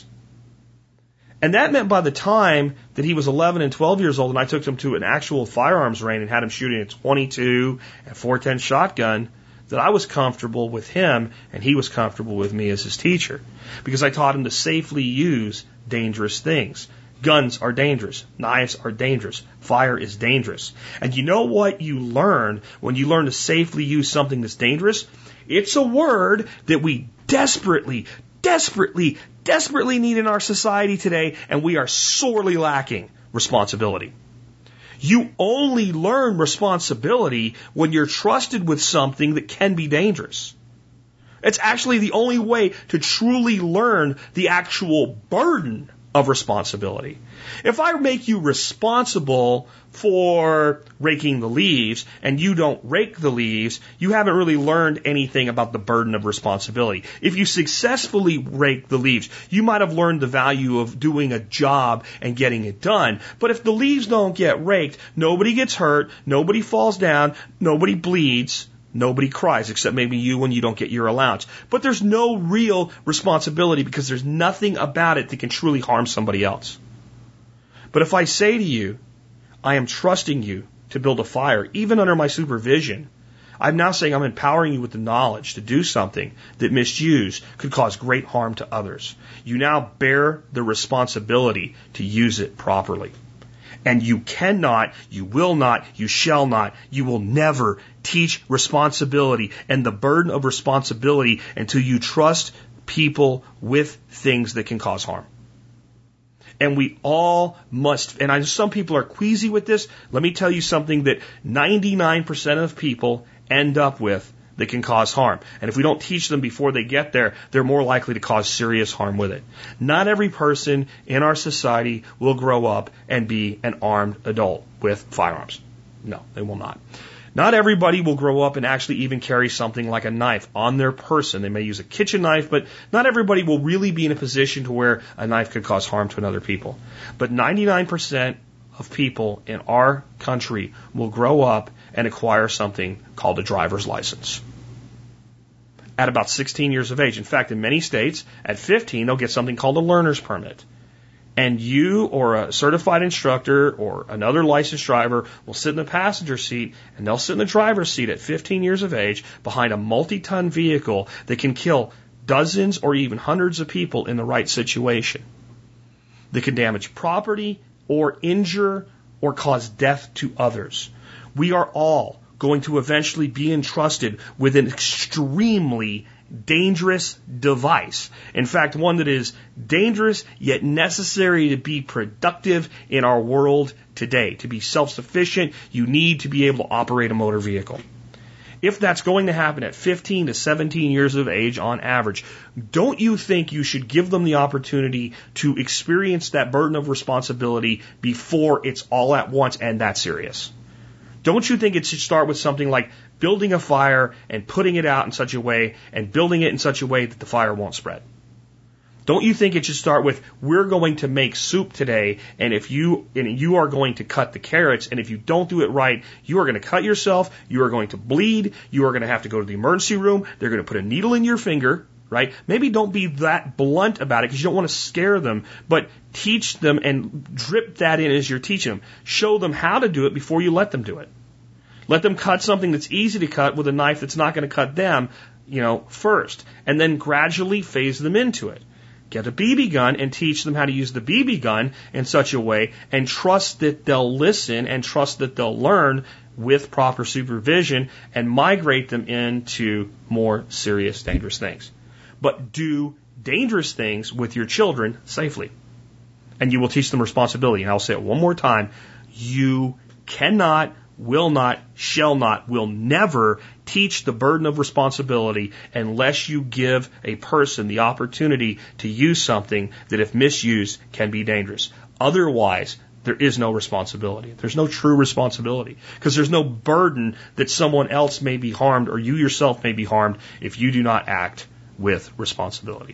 And that meant by the time that he was eleven and twelve years old and I took him to an actual firearms range and had him shooting a twenty-two and four ten shotgun, that I was comfortable with him and he was comfortable with me as his teacher. Because I taught him to safely use dangerous things. Guns are dangerous. Knives are dangerous. Fire is dangerous. And you know what you learn when you learn to safely use something that's dangerous? It's a word that we desperately, desperately, desperately need in our society today, and we are sorely lacking responsibility. You only learn responsibility when you're trusted with something that can be dangerous. It's actually the only way to truly learn the actual burden of responsibility. If I make you responsible for raking the leaves and you don't rake the leaves, you haven't really learned anything about the burden of responsibility. If you successfully rake the leaves, you might have learned the value of doing a job and getting it done. But if the leaves don't get raked, nobody gets hurt, nobody falls down, nobody bleeds, nobody cries, except maybe you when you don't get your allowance. But there's no real responsibility because there's nothing about it that can truly harm somebody else. But if I say to you, I am trusting you to build a fire, even under my supervision, I'm now saying I'm empowering you with the knowledge to do something that misused could cause great harm to others. You now bear the responsibility to use it properly. And you cannot, you will not, you shall not, you will never teach responsibility and the burden of responsibility until you trust people with things that can cause harm. And we all must, and I know some people are queasy with this. Let me tell you something that ninety-nine percent of people end up with that can cause harm. And if we don't teach them before they get there, they're more likely to cause serious harm with it. Not every person in our society will grow up and be an armed adult with firearms. No, they will not. Not everybody will grow up and actually even carry something like a knife on their person. They may use a kitchen knife, but not everybody will really be in a position to where a knife could cause harm to another people. But ninety-nine percent of people in our country will grow up and acquire something called a driver's license at about sixteen years of age. In fact, in many states, at fifteen, they'll get something called a learner's permit. And you or a certified instructor or another licensed driver will sit in the passenger seat and they'll sit in the driver's seat at fifteen years of age behind a multi-ton vehicle that can kill dozens or even hundreds of people in the right situation. That can damage property or injure or cause death to others. We are all going to eventually be entrusted with an extremely dangerous device. In fact, one that is dangerous yet necessary to be productive in our world today. To be self-sufficient, you need to be able to operate a motor vehicle. If that's going to happen at fifteen to seventeen years of age on average, don't you think you should give them the opportunity to experience that burden of responsibility before it's all at once and that serious? Don't you think it should start with something like building a fire and putting it out in such a way and building it in such a way that the fire won't spread? Don't you think it should start with, we're going to make soup today, and if you and you are going to cut the carrots, and if you don't do it right, you are going to cut yourself, you are going to bleed, you are going to have to go to the emergency room, they're going to put a needle in your finger, right? Maybe don't be that blunt about it because you don't want to scare them, but teach them and drip that in as you're teaching them. Show them how to do it before you let them do it. Let them cut something that's easy to cut with a knife that's not going to cut them, you know, first, and then gradually phase them into it. Get a B B gun and teach them how to use the B B gun in such a way and trust that they'll listen and trust that they'll learn with proper supervision and migrate them into more serious, dangerous things. But do dangerous things with your children safely. And you will teach them responsibility. And I'll say it one more time. You cannot, will not, shall not, will never teach the burden of responsibility unless you give a person the opportunity to use something that, if misused, can be dangerous. Otherwise, there is no responsibility. There's no true responsibility because there's no burden that someone else may be harmed or you yourself may be harmed if you do not act with responsibility.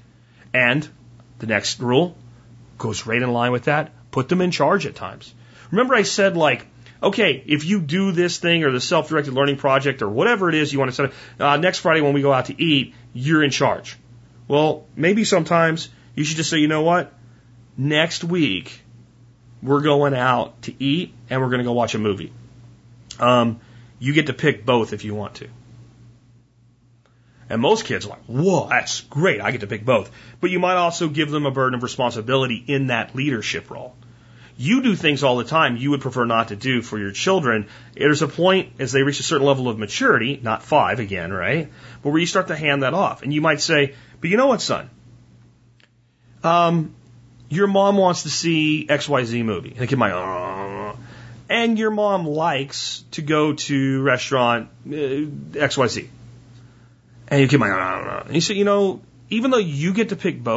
And the next rule goes right in line with that. Put them in charge at times. Remember I said, like, okay, if you do this thing or the self-directed learning project or whatever it is you want to set up, uh, next Friday when we go out to eat, you're in charge. Well, maybe sometimes you should just say, you know what? Next week, we're going out to eat and we're going to go watch a movie. Um, you get to pick both if you want to. And most kids are like, whoa, that's great. I get to pick both. But you might also give them a burden of responsibility in that leadership role. You do things all the time you would prefer not to do for your children. There's a point as they reach a certain level of maturity, not five again, right? But where you start to hand that off. And you might say, but you know what, son? Um, your mom wants to see X Y Z movie. And the kid might, uh, and your mom likes to go to restaurant uh, X Y Z. And you kid might, uh, and you say, you know, even though you get to pick both,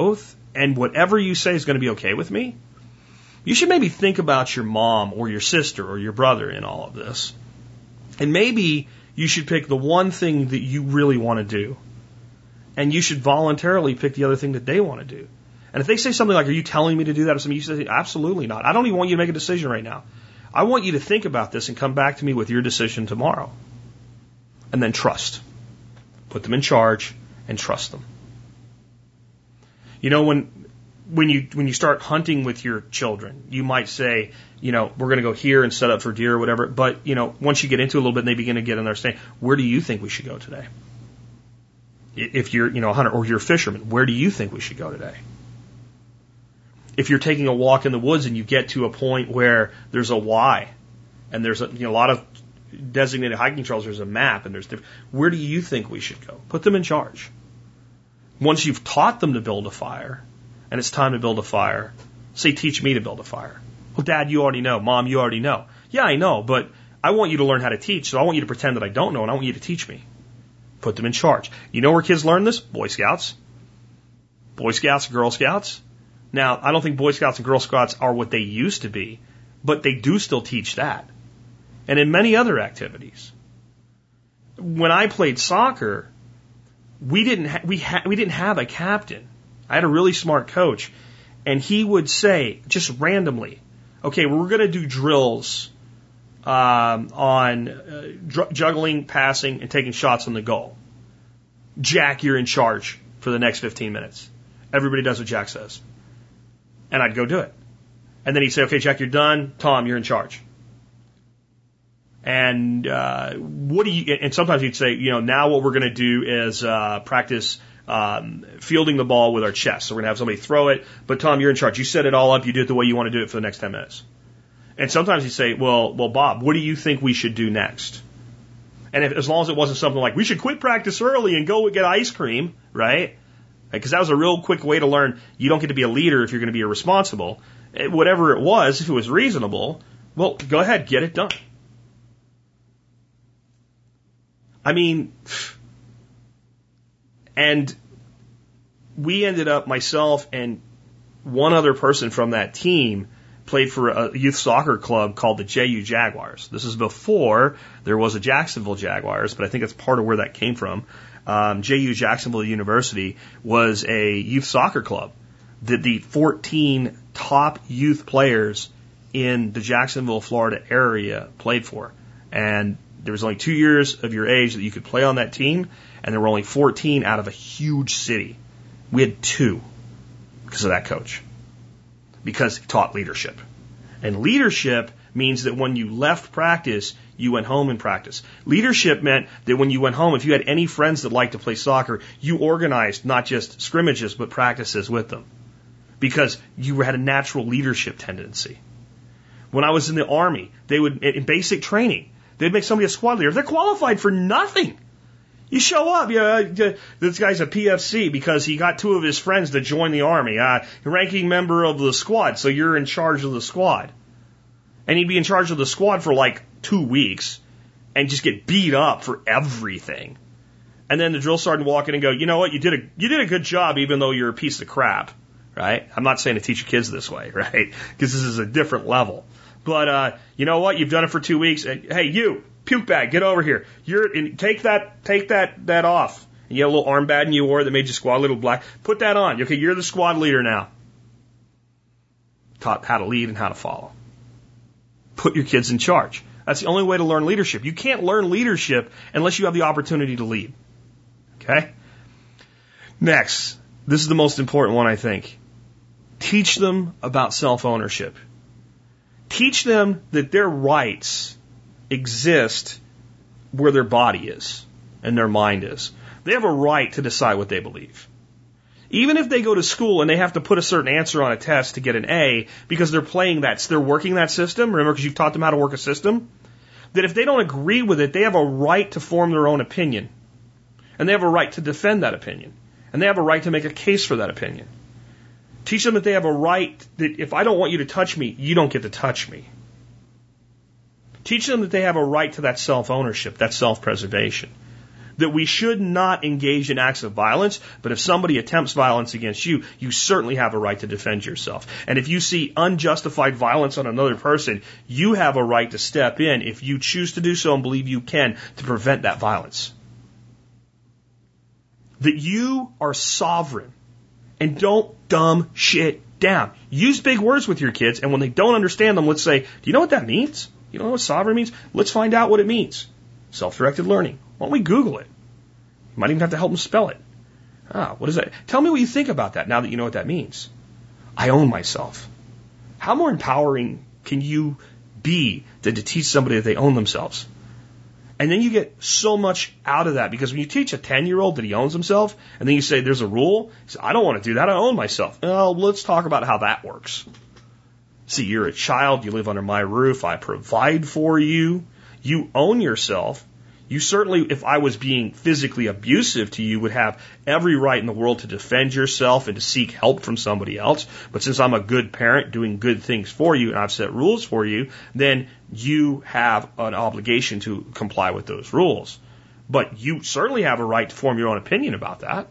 and whatever you say is going to be okay with me, you should maybe think about your mom or your sister or your brother in all of this. And maybe you should pick the one thing that you really want to do. And you should voluntarily pick the other thing that they want to do. And if they say something like, are you telling me to do that? Or something, you say, absolutely not. I don't even want you to make a decision right now. I want you to think about this and come back to me with your decision tomorrow. And then trust. Put them in charge and trust them. You know, when when you when you start hunting with your children, you might say, you know, we're going to go here and set up for deer or whatever. But, you know, once you get into it a little bit and they begin to get in there saying, where do you think we should go today? If you're, you know, a hunter or you're a fisherman, where do you think we should go today? If you're taking a walk in the woods and you get to a point where there's a Y and there's a, you know, a lot of designated hiking trails, there's a map and there's different, where do you think we should go? Put them in charge. Once you've taught them to build a fire and it's time to build a fire, say, teach me to build a fire. Well, Dad, you already know. Mom, you already know. Yeah, I know, but I want you to learn how to teach, so I want you to pretend that I don't know and I want you to teach me. Put them in charge. You know where kids learn this? Boy Scouts. Boy Scouts, Girl Scouts. Now, I don't think Boy Scouts and Girl Scouts are what they used to be, but they do still teach that. And in many other activities. When I played soccer, we didn't ha- we ha- we didn't have a captain. I had a really smart coach, and he would say just randomly, "Okay, well, we're going to do drills um, on uh, dr- juggling, passing, and taking shots on the goal. Jack, you're in charge for the next fifteen minutes. Everybody does what Jack says." And I'd go do it. And then he'd say, okay, Jack, you're done. Tom, you're in charge. And uh, what do you? And sometimes he'd say, you know, now what we're going to do is uh, practice um, fielding the ball with our chest. So we're going to have somebody throw it. But Tom, you're in charge. You set it all up. You do it the way you want to do it for the next ten minutes. And sometimes he'd say, well, well, Bob, what do you think we should do next? And if, as long as it wasn't something like, we should quit practice early and go get ice cream, right? Because that was a real quick way to learn you don't get to be a leader if you're going to be irresponsible. Whatever it was, if it was reasonable, well, go ahead, get it done. I mean, and we ended up, myself and one other person from that team played for a youth soccer club called the J U Jaguars. This is before there was a Jacksonville Jaguars, but I think it's part of where that came from. Um, J U Jacksonville University was a youth soccer club that the fourteen top youth players in the Jacksonville, Florida area played for. And there was only two years of your age that you could play on that team, and there were only fourteen out of a huge city. We had two because of that coach, because he taught leadership. And leadership means that when you left practice, you went home and practiced. Leadership meant that when you went home, if you had any friends that liked to play soccer, you organized not just scrimmages, but practices with them. Because you had a natural leadership tendency. When I was in the Army, they would, in basic training, they'd make somebody a squad leader. They're qualified for nothing. You show up, yeah, this guy's a P F C because he got two of his friends to join the Army, uh, ranking member of the squad, so you're in charge of the squad. And he'd be in charge of the squad for like two weeks and just get beat up for everything. And then the drill sergeant would walk in and go, you know what, you did a you did a good job even though you're a piece of crap, right? I'm not saying to teach your kids this way, right? Because this is a different level. But uh, you know what, you've done it for two weeks. And, hey, you, puke bag, get over here. You're in, take that take that that off. And you had a little armband you wore that made you squad leader black. Put that on. Okay, you're the squad leader now. Taught how to lead and how to follow. Put your kids in charge. That's the only way to learn leadership. You can't learn leadership unless you have the opportunity to lead. Okay? Next, this is the most important one, I think. Teach them about self-ownership. Teach them that their rights exist where their body is and their mind is. They have a right to decide what they believe. Even if they go to school and they have to put a certain answer on a test to get an A because they're playing that, they're working that system, remember, because you've taught them how to work a system, that if they don't agree with it, they have a right to form their own opinion. And they have a right to defend that opinion. And they have a right to make a case for that opinion. Teach them that they have a right that if I don't want you to touch me, you don't get to touch me. Teach them that they have a right to that self-ownership, that self-preservation. that we should not engage in acts of violence, but if somebody attempts violence against you, you certainly have a right to defend yourself. And if you see unjustified violence on another person, you have a right to step in if you choose to do so and believe you can to prevent that violence. That you are sovereign and don't dumb shit down. Use big words with your kids, and when they don't understand them, let's say, do you know what that means? You know what sovereign means? Let's find out what it means. Self-directed learning. Why don't we Google it? You might even have to help them spell it. Ah, what is that? Tell me what you think about that now that you know what that means. I own myself. How more empowering can you be than to teach somebody that they own themselves? And then you get so much out of that, because when you teach a ten-year-old that he owns himself, and then you say there's a rule, he says, I don't want to do that, I own myself. Well, let's talk about how that works. See, you're a child, you live under my roof, I provide for you, you own yourself. You certainly, if I was being physically abusive to you, would have every right in the world to defend yourself and to seek help from somebody else. But since I'm a good parent doing good things for you and I've set rules for you, then you have an obligation to comply with those rules. But you certainly have a right to form your own opinion about that.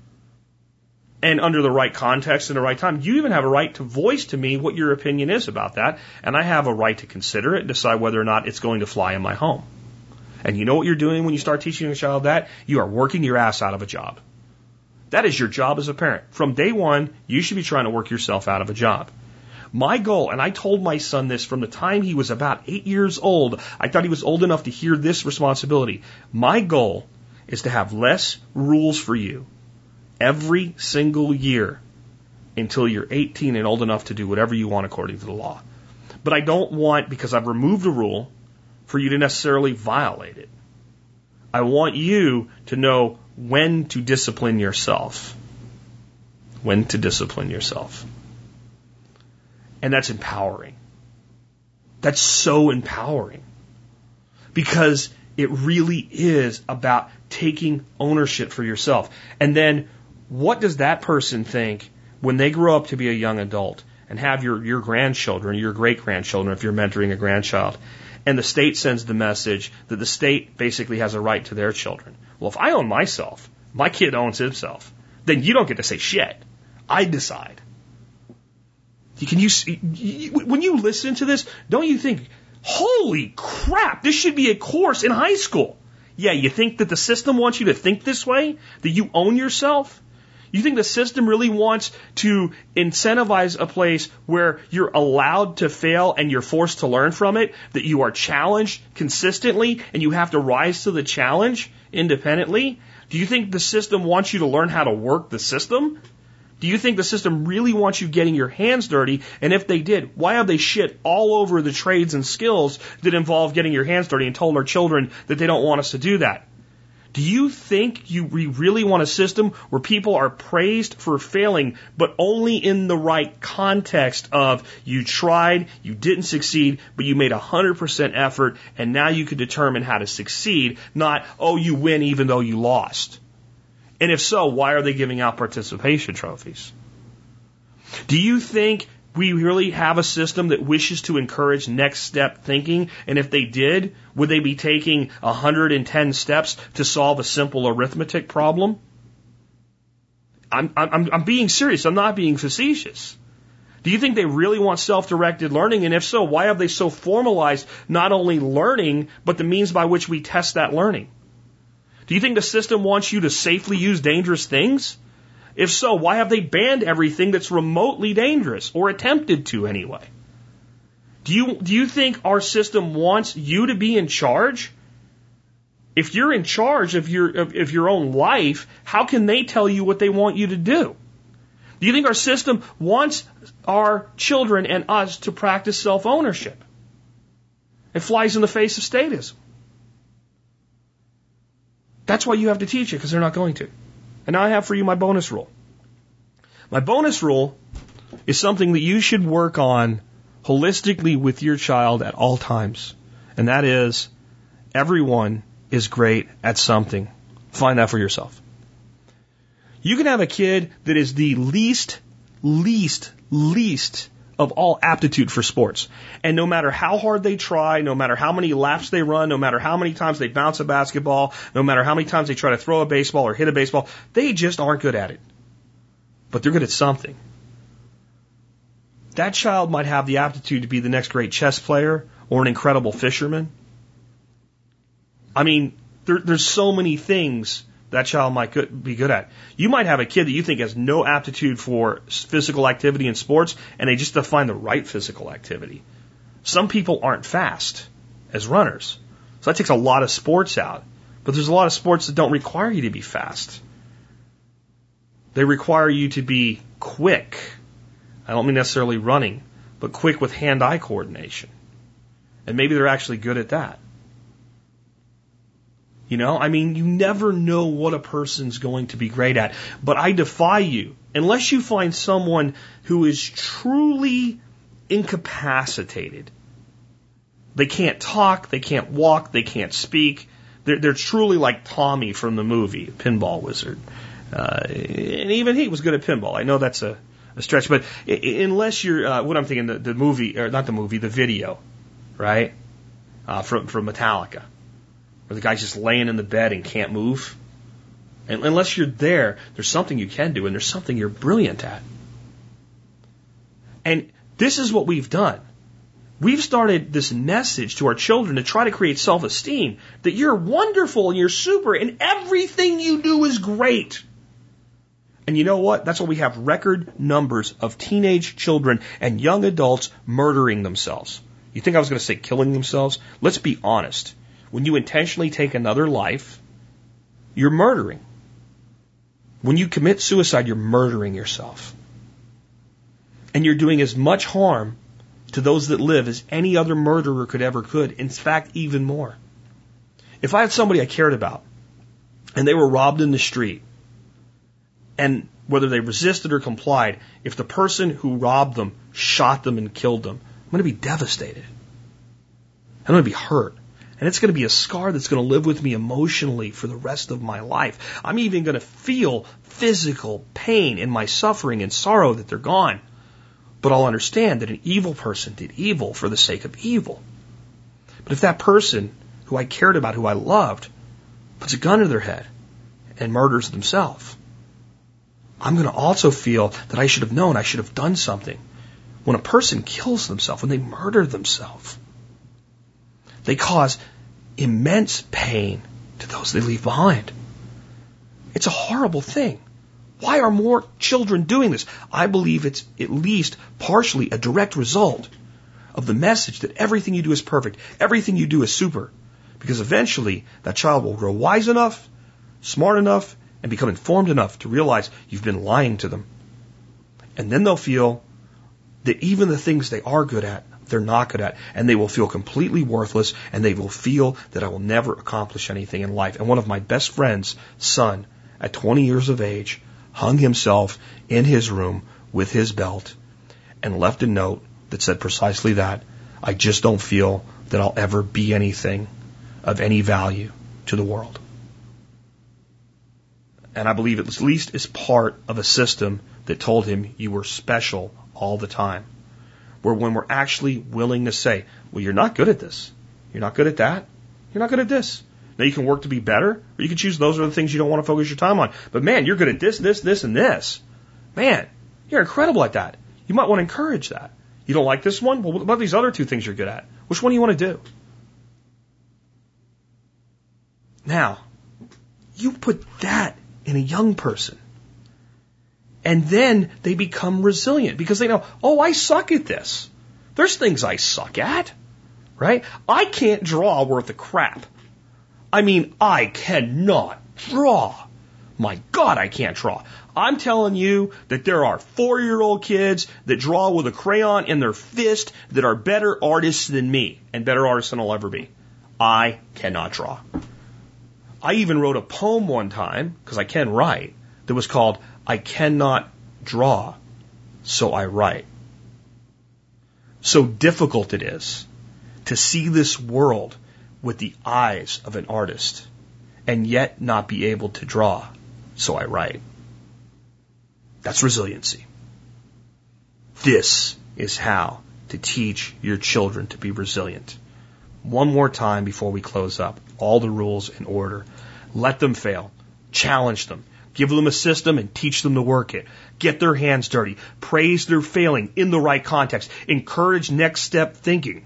And under the right context and the right time, you even have a right to voice to me what your opinion is about that. And I have a right to consider it and decide whether or not it's going to fly in my home. And you know what you're doing when you start teaching a child that? You are working your ass out of a job. That is your job as a parent. From day one, you should be trying to work yourself out of a job. My goal, and I told my son this from the time he was about eight years old, I thought he was old enough to hear this responsibility. My goal is to have less rules for you every single year until you're eighteen and old enough to do whatever you want according to the law. But I don't want, because I've removed a rule, for you to necessarily violate it. I want you to know when to discipline yourself. When to discipline yourself. And that's empowering. That's so empowering. Because it really is about taking ownership for yourself. And then what does that person think when they grow up to be a young adult and have your, your grandchildren, your great-grandchildren, if you're mentoring a grandchild, and the state sends the message that the state basically has a right to their children. Well, if I own myself, my kid owns himself, then you don't get to say shit. I decide. Can you, when you listen to this, don't you think, holy crap, this should be a course in high school? Yeah, you think that the system wants you to think this way? That you own yourself? You think the system really wants to incentivize a place where you're allowed to fail and you're forced to learn from it, that you are challenged consistently and you have to rise to the challenge independently? Do you think the system wants you to learn how to work the system? Do you think the system really wants you getting your hands dirty? And if they did, why have they shit all over the trades and skills that involve getting your hands dirty and told our children that they don't want us to do that? Do you think you we really want a system where people are praised for failing, but only in the right context of you tried, you didn't succeed, but you made one hundred percent effort, and now you can determine how to succeed, not, oh, you win even though you lost? And if so, why are they giving out participation trophies? Do you think we really have a system that wishes to encourage next step thinking? And if they did, would they be taking one hundred ten steps to solve a simple arithmetic problem? I'm, I'm, I'm being serious. I'm not being facetious. Do you think they really want self-directed learning? And if so, why have they so formalized not only learning, but the means by which we test that learning? Do you think the system wants you to safely use dangerous things? If so, why have they banned everything that's remotely dangerous, or attempted to anyway? Do you, do you think our system wants you to be in charge? If you're in charge of your, of, of your own life, how can they tell you what they want you to do? Do you think our system wants our children and us to practice self-ownership? It flies in the face of statism. That's why you have to teach it, because they're not going to. And now I have for you my bonus rule. My bonus rule is something that you should work on holistically with your child at all times. And that is, everyone is great at something. Find out for yourself. You can have a kid that is the least, least, least of all aptitude for sports. And no matter how hard they try, no matter how many laps they run, no matter how many times they bounce a basketball, no matter how many times they try to throw a baseball or hit a baseball, they just aren't good at it. But they're good at something. That child might have the aptitude to be the next great chess player or an incredible fisherman. I mean, there, there's so many things that child might good, be good at. You might have a kid that you think has no aptitude for physical activity in sports, and they just have to find the right physical activity. Some people aren't fast as runners, so that takes a lot of sports out. But there's a lot of sports that don't require you to be fast. They require you to be quick. I don't mean necessarily running, but quick with hand-eye coordination. And maybe they're actually good at that. You know, I mean, you never know what a person's going to be great at. But I defy you, unless you find someone who is truly incapacitated. They can't talk, they can't walk, they can't speak. They're, they're truly like Tommy from the movie, Pinball Wizard. Uh, and even he was good at pinball. I know that's a, a stretch, but unless you're, uh, what I'm thinking, the, the movie, or not the movie, the video, right? Uh, from, from Metallica. Where the guy's just laying in the bed and can't move. And unless you're there, there's something you can do, and there's something you're brilliant at. And this is what we've done. We've started this message to our children to try to create self-esteem, that you're wonderful and you're super and everything you do is great. And you know what? That's why we have record numbers of teenage children and young adults murdering themselves. You think I was going to say killing themselves? Let's be honest. When you intentionally take another life, you're murdering. When you commit suicide, you're murdering yourself. And you're doing as much harm to those that live as any other murderer could ever could. In fact, even more. If I had somebody I cared about, and they were robbed in the street, and whether they resisted or complied, if the person who robbed them shot them and killed them, I'm going to be devastated. I'm going to be hurt. And it's going to be a scar that's going to live with me emotionally for the rest of my life. I'm even going to feel physical pain in my suffering and sorrow that they're gone. But I'll understand that an evil person did evil for the sake of evil. But if that person who I cared about, who I loved, puts a gun to their head and murders themselves, I'm going to also feel that I should have known, I should have done something. When a person kills themselves, when they murder themselves, they cause immense pain to those they leave behind. It's a horrible thing. Why are more children doing this? I believe it's at least partially a direct result of the message that everything you do is perfect, everything you do is super. Because eventually that child will grow wise enough, smart enough, and become informed enough to realize you've been lying to them. And then they'll feel that even the things they are good at, they're not good at, and they will feel completely worthless, and they will feel that I will never accomplish anything in life. And one of my best friend's son, at twenty years of age, hung himself in his room with his belt and left a note that said precisely that. I just don't feel that I'll ever be anything of any value to the world. And I believe it at least is part of a system that told him you were special all the time. Where when we're actually willing to say, well, you're not good at this. You're not good at that. You're not good at this. Now you can work to be better, or you can choose those are the things you don't want to focus your time on. But man, you're good at this, this, this, and this. Man, you're incredible at that. You might want to encourage that. You don't like this one? Well, what about these other two things you're good at? Which one do you want to do? Now, you put that in a young person. And then they become resilient because they know, oh, I suck at this. There's things I suck at, right? I can't draw worth a crap. I mean, I cannot draw. My God, I can't draw. I'm telling you that there are four-year-old kids that draw with a crayon in their fist that are better artists than me and better artists than I'll ever be. I cannot draw. I even wrote a poem one time, because I can write, that was called I Cannot Draw, So I Write. So difficult it is to see this world with the eyes of an artist and yet not be able to draw, so I write. That's resiliency. This is how to teach your children to be resilient. One more time before we close up. All the rules in order. Let them fail. Challenge them. Give them a system and teach them to work it. Get their hands dirty. Praise their failing in the right context. Encourage next step thinking.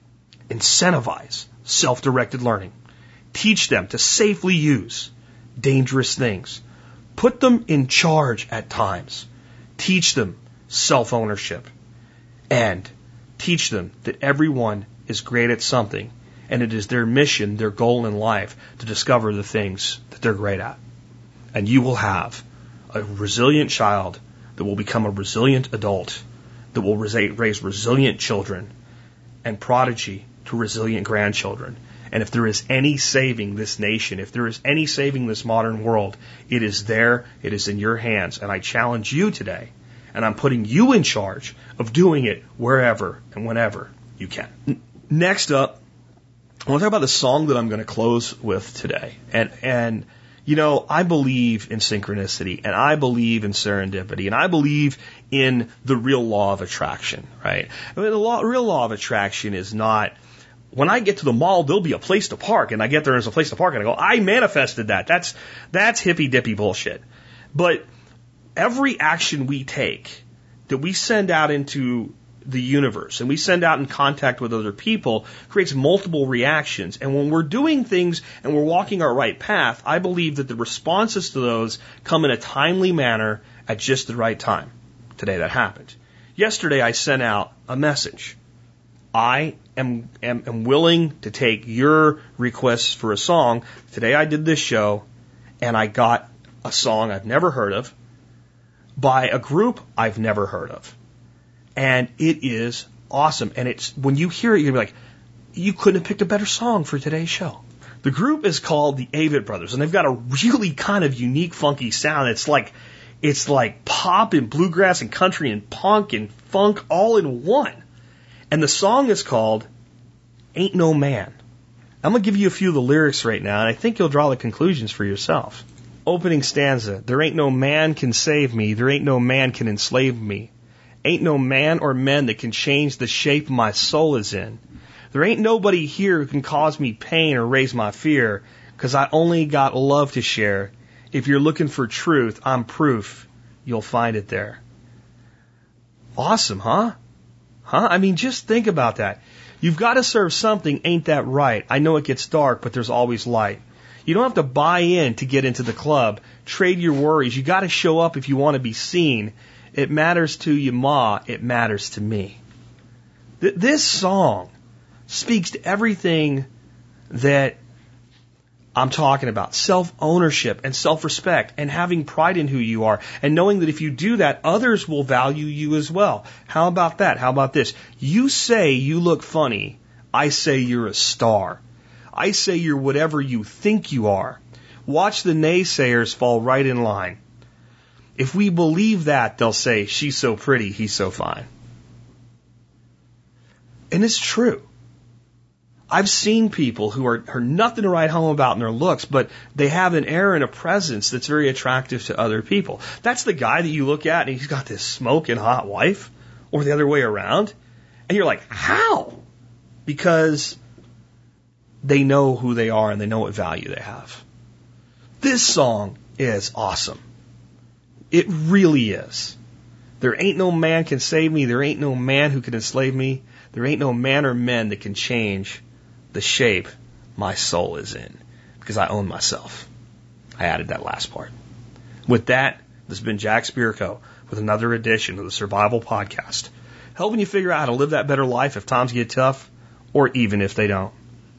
Incentivize self-directed learning. Teach them to safely use dangerous things. Put them in charge at times. Teach them self-ownership. And teach them that everyone is great at something, and it is their mission, their goal in life, to discover the things that they're great at. And you will have a resilient child that will become a resilient adult, that will raise resilient children, and prodigy to resilient grandchildren. And if there is any saving this nation, if there is any saving this modern world, it is there, it is in your hands. And I challenge you today, and I'm putting you in charge of doing it wherever and whenever you can. Next up, I want to talk about the song that I'm going to close with today. And, and, you know, I believe in synchronicity, and I believe in serendipity, and I believe in the real law of attraction, right? I mean, the law, real law of attraction is not, when I get to the mall, there'll be a place to park, and I get there and there's a place to park, and I go, I manifested that. That's, that's hippy-dippy bullshit. But every action we take that we send out into the universe and we send out in contact with other people creates multiple reactions. And when we're doing things and we're walking our right path, I believe that the responses to those come in a timely manner at just the right time. Today that happened. Yesterday I sent out a message. I am, am, am willing to take your requests for a song. Today I did this show and I got a song I've never heard of by a group I've never heard of. And it is awesome. And it's, when you hear it, you're going to be like, you couldn't have picked a better song for today's show. The group is called the Avett Brothers, and they've got a really kind of unique, funky sound. It's like, it's like pop and bluegrass and country and punk and funk all in one. And the song is called Ain't No Man. I'm going to give you a few of the lyrics right now, and I think you'll draw the conclusions for yourself. Opening stanza. There ain't no man can save me. There ain't no man can enslave me. Ain't no man or men that can change the shape my soul is in. There ain't nobody here who can cause me pain or raise my fear, 'cause I only got love to share. If you're looking for truth, I'm proof. You'll find it there. Awesome, huh? Huh? I mean, just think about that. You've got to serve something, ain't that right? I know it gets dark, but there's always light. You don't have to buy in to get into the club. Trade your worries. You got to show up if you want to be seen. It matters to you, Ma. It matters to me. Th- this song speaks to everything that I'm talking about. Self-ownership and self-respect and having pride in who you are and knowing that if you do that, others will value you as well. How about that? How about this? You say you look funny. I say you're a star. I say you're whatever you think you are. Watch the naysayers fall right in line. If we believe that, they'll say, she's so pretty, he's so fine. And it's true. I've seen people who are, are nothing to write home about in their looks, but they have an air and a presence that's very attractive to other people. That's the guy that you look at and he's got this smoking hot wife, or the other way around. And you're like, how? Because they know who they are and they know what value they have. This song is awesome. It really is. There ain't no man can save me. There ain't no man who can enslave me. There ain't no man or men that can change the shape my soul is in, because I own myself. I added that last part. With that, this has been Jack Spirko with another edition of the Survival Podcast, helping you figure out how to live that better life if times get tough, or even if they don't.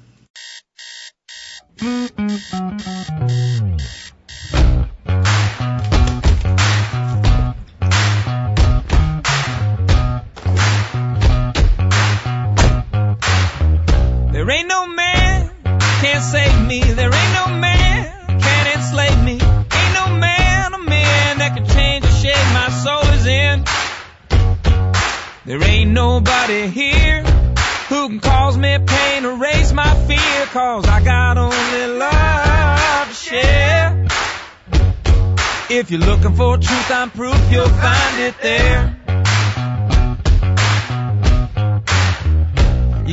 There ain't no man can save me. There ain't no man can enslave me. Ain't no man, a man that can change the shape my soul is in. There ain't nobody here who can cause me pain or raise my fear, 'cause I got only love to share. If you're looking for truth, I'm proof you'll find it there.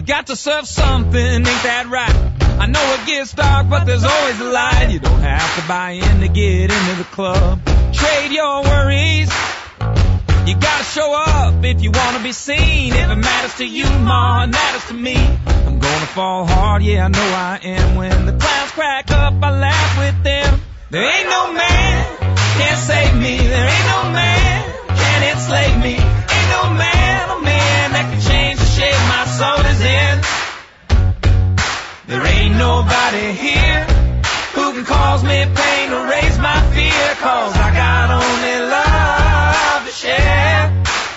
got to serve something, ain't that right? I know it gets dark, but there's always a light. You don't have to buy in to get into the club. Trade your worries. You gotta show up if you wanna be seen. If it matters to you more, it matters to me. I'm gonna fall hard, yeah, I know I am. When the clowns crack up, I laugh with them. There ain't no man can save me. There ain't no man can enslave me. Ain't no man, a man that can change the shape my soul is in. There ain't nobody here who can cause me pain or raise my fear, cause I got only love to share.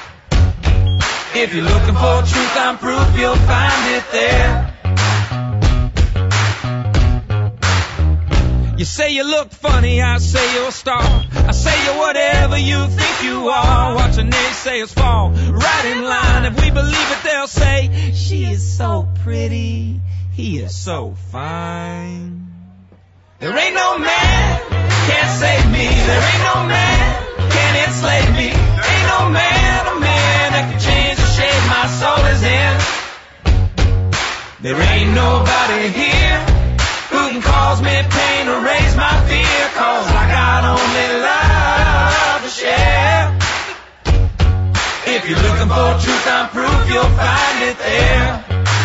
If you're looking for truth, I'm proof, you'll find it there. You say you look funny, I say you're a star. I say you're whatever you think you are. Watch the naysayers fall right in line. If we believe it, they'll say, she is so pretty, he is so fine. There ain't no man can save me. There ain't no man can enslave me. Ain't no man, a man that can change the shape my soul is in. There ain't nobody here who can cause me pain or raise my fear, cause I got only love to share. If you're looking for truth, I'm proof, you'll find it there.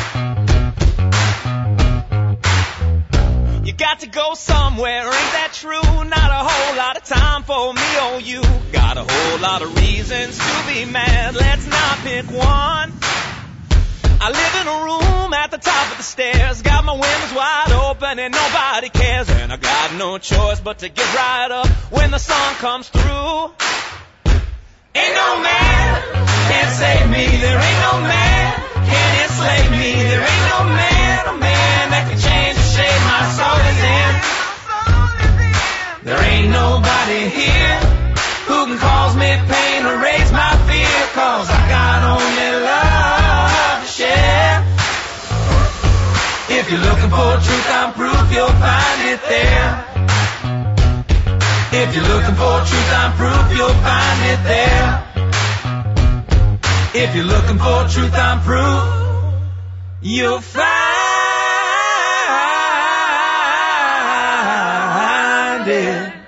You got to go somewhere, ain't that true? Not a whole lot of time for me or you. Got a whole lot of reasons to be mad, let's not pick one. I live in a room at the top of the stairs, got my windows wide open and nobody cares. And I got no choice but to get right up when the sun comes through. Ain't no man can save me, there ain't no man can enslave me. There ain't no man, a man that can change the shape my soul is in. There ain't nobody here who can cause me pain or raise my fear, cause I got only love to share. If you're looking for truth, I'm proof, you'll find it there. If you're looking for truth, I'm proof, you'll find it there. If you're looking for truth, I'm proof, you'll find it.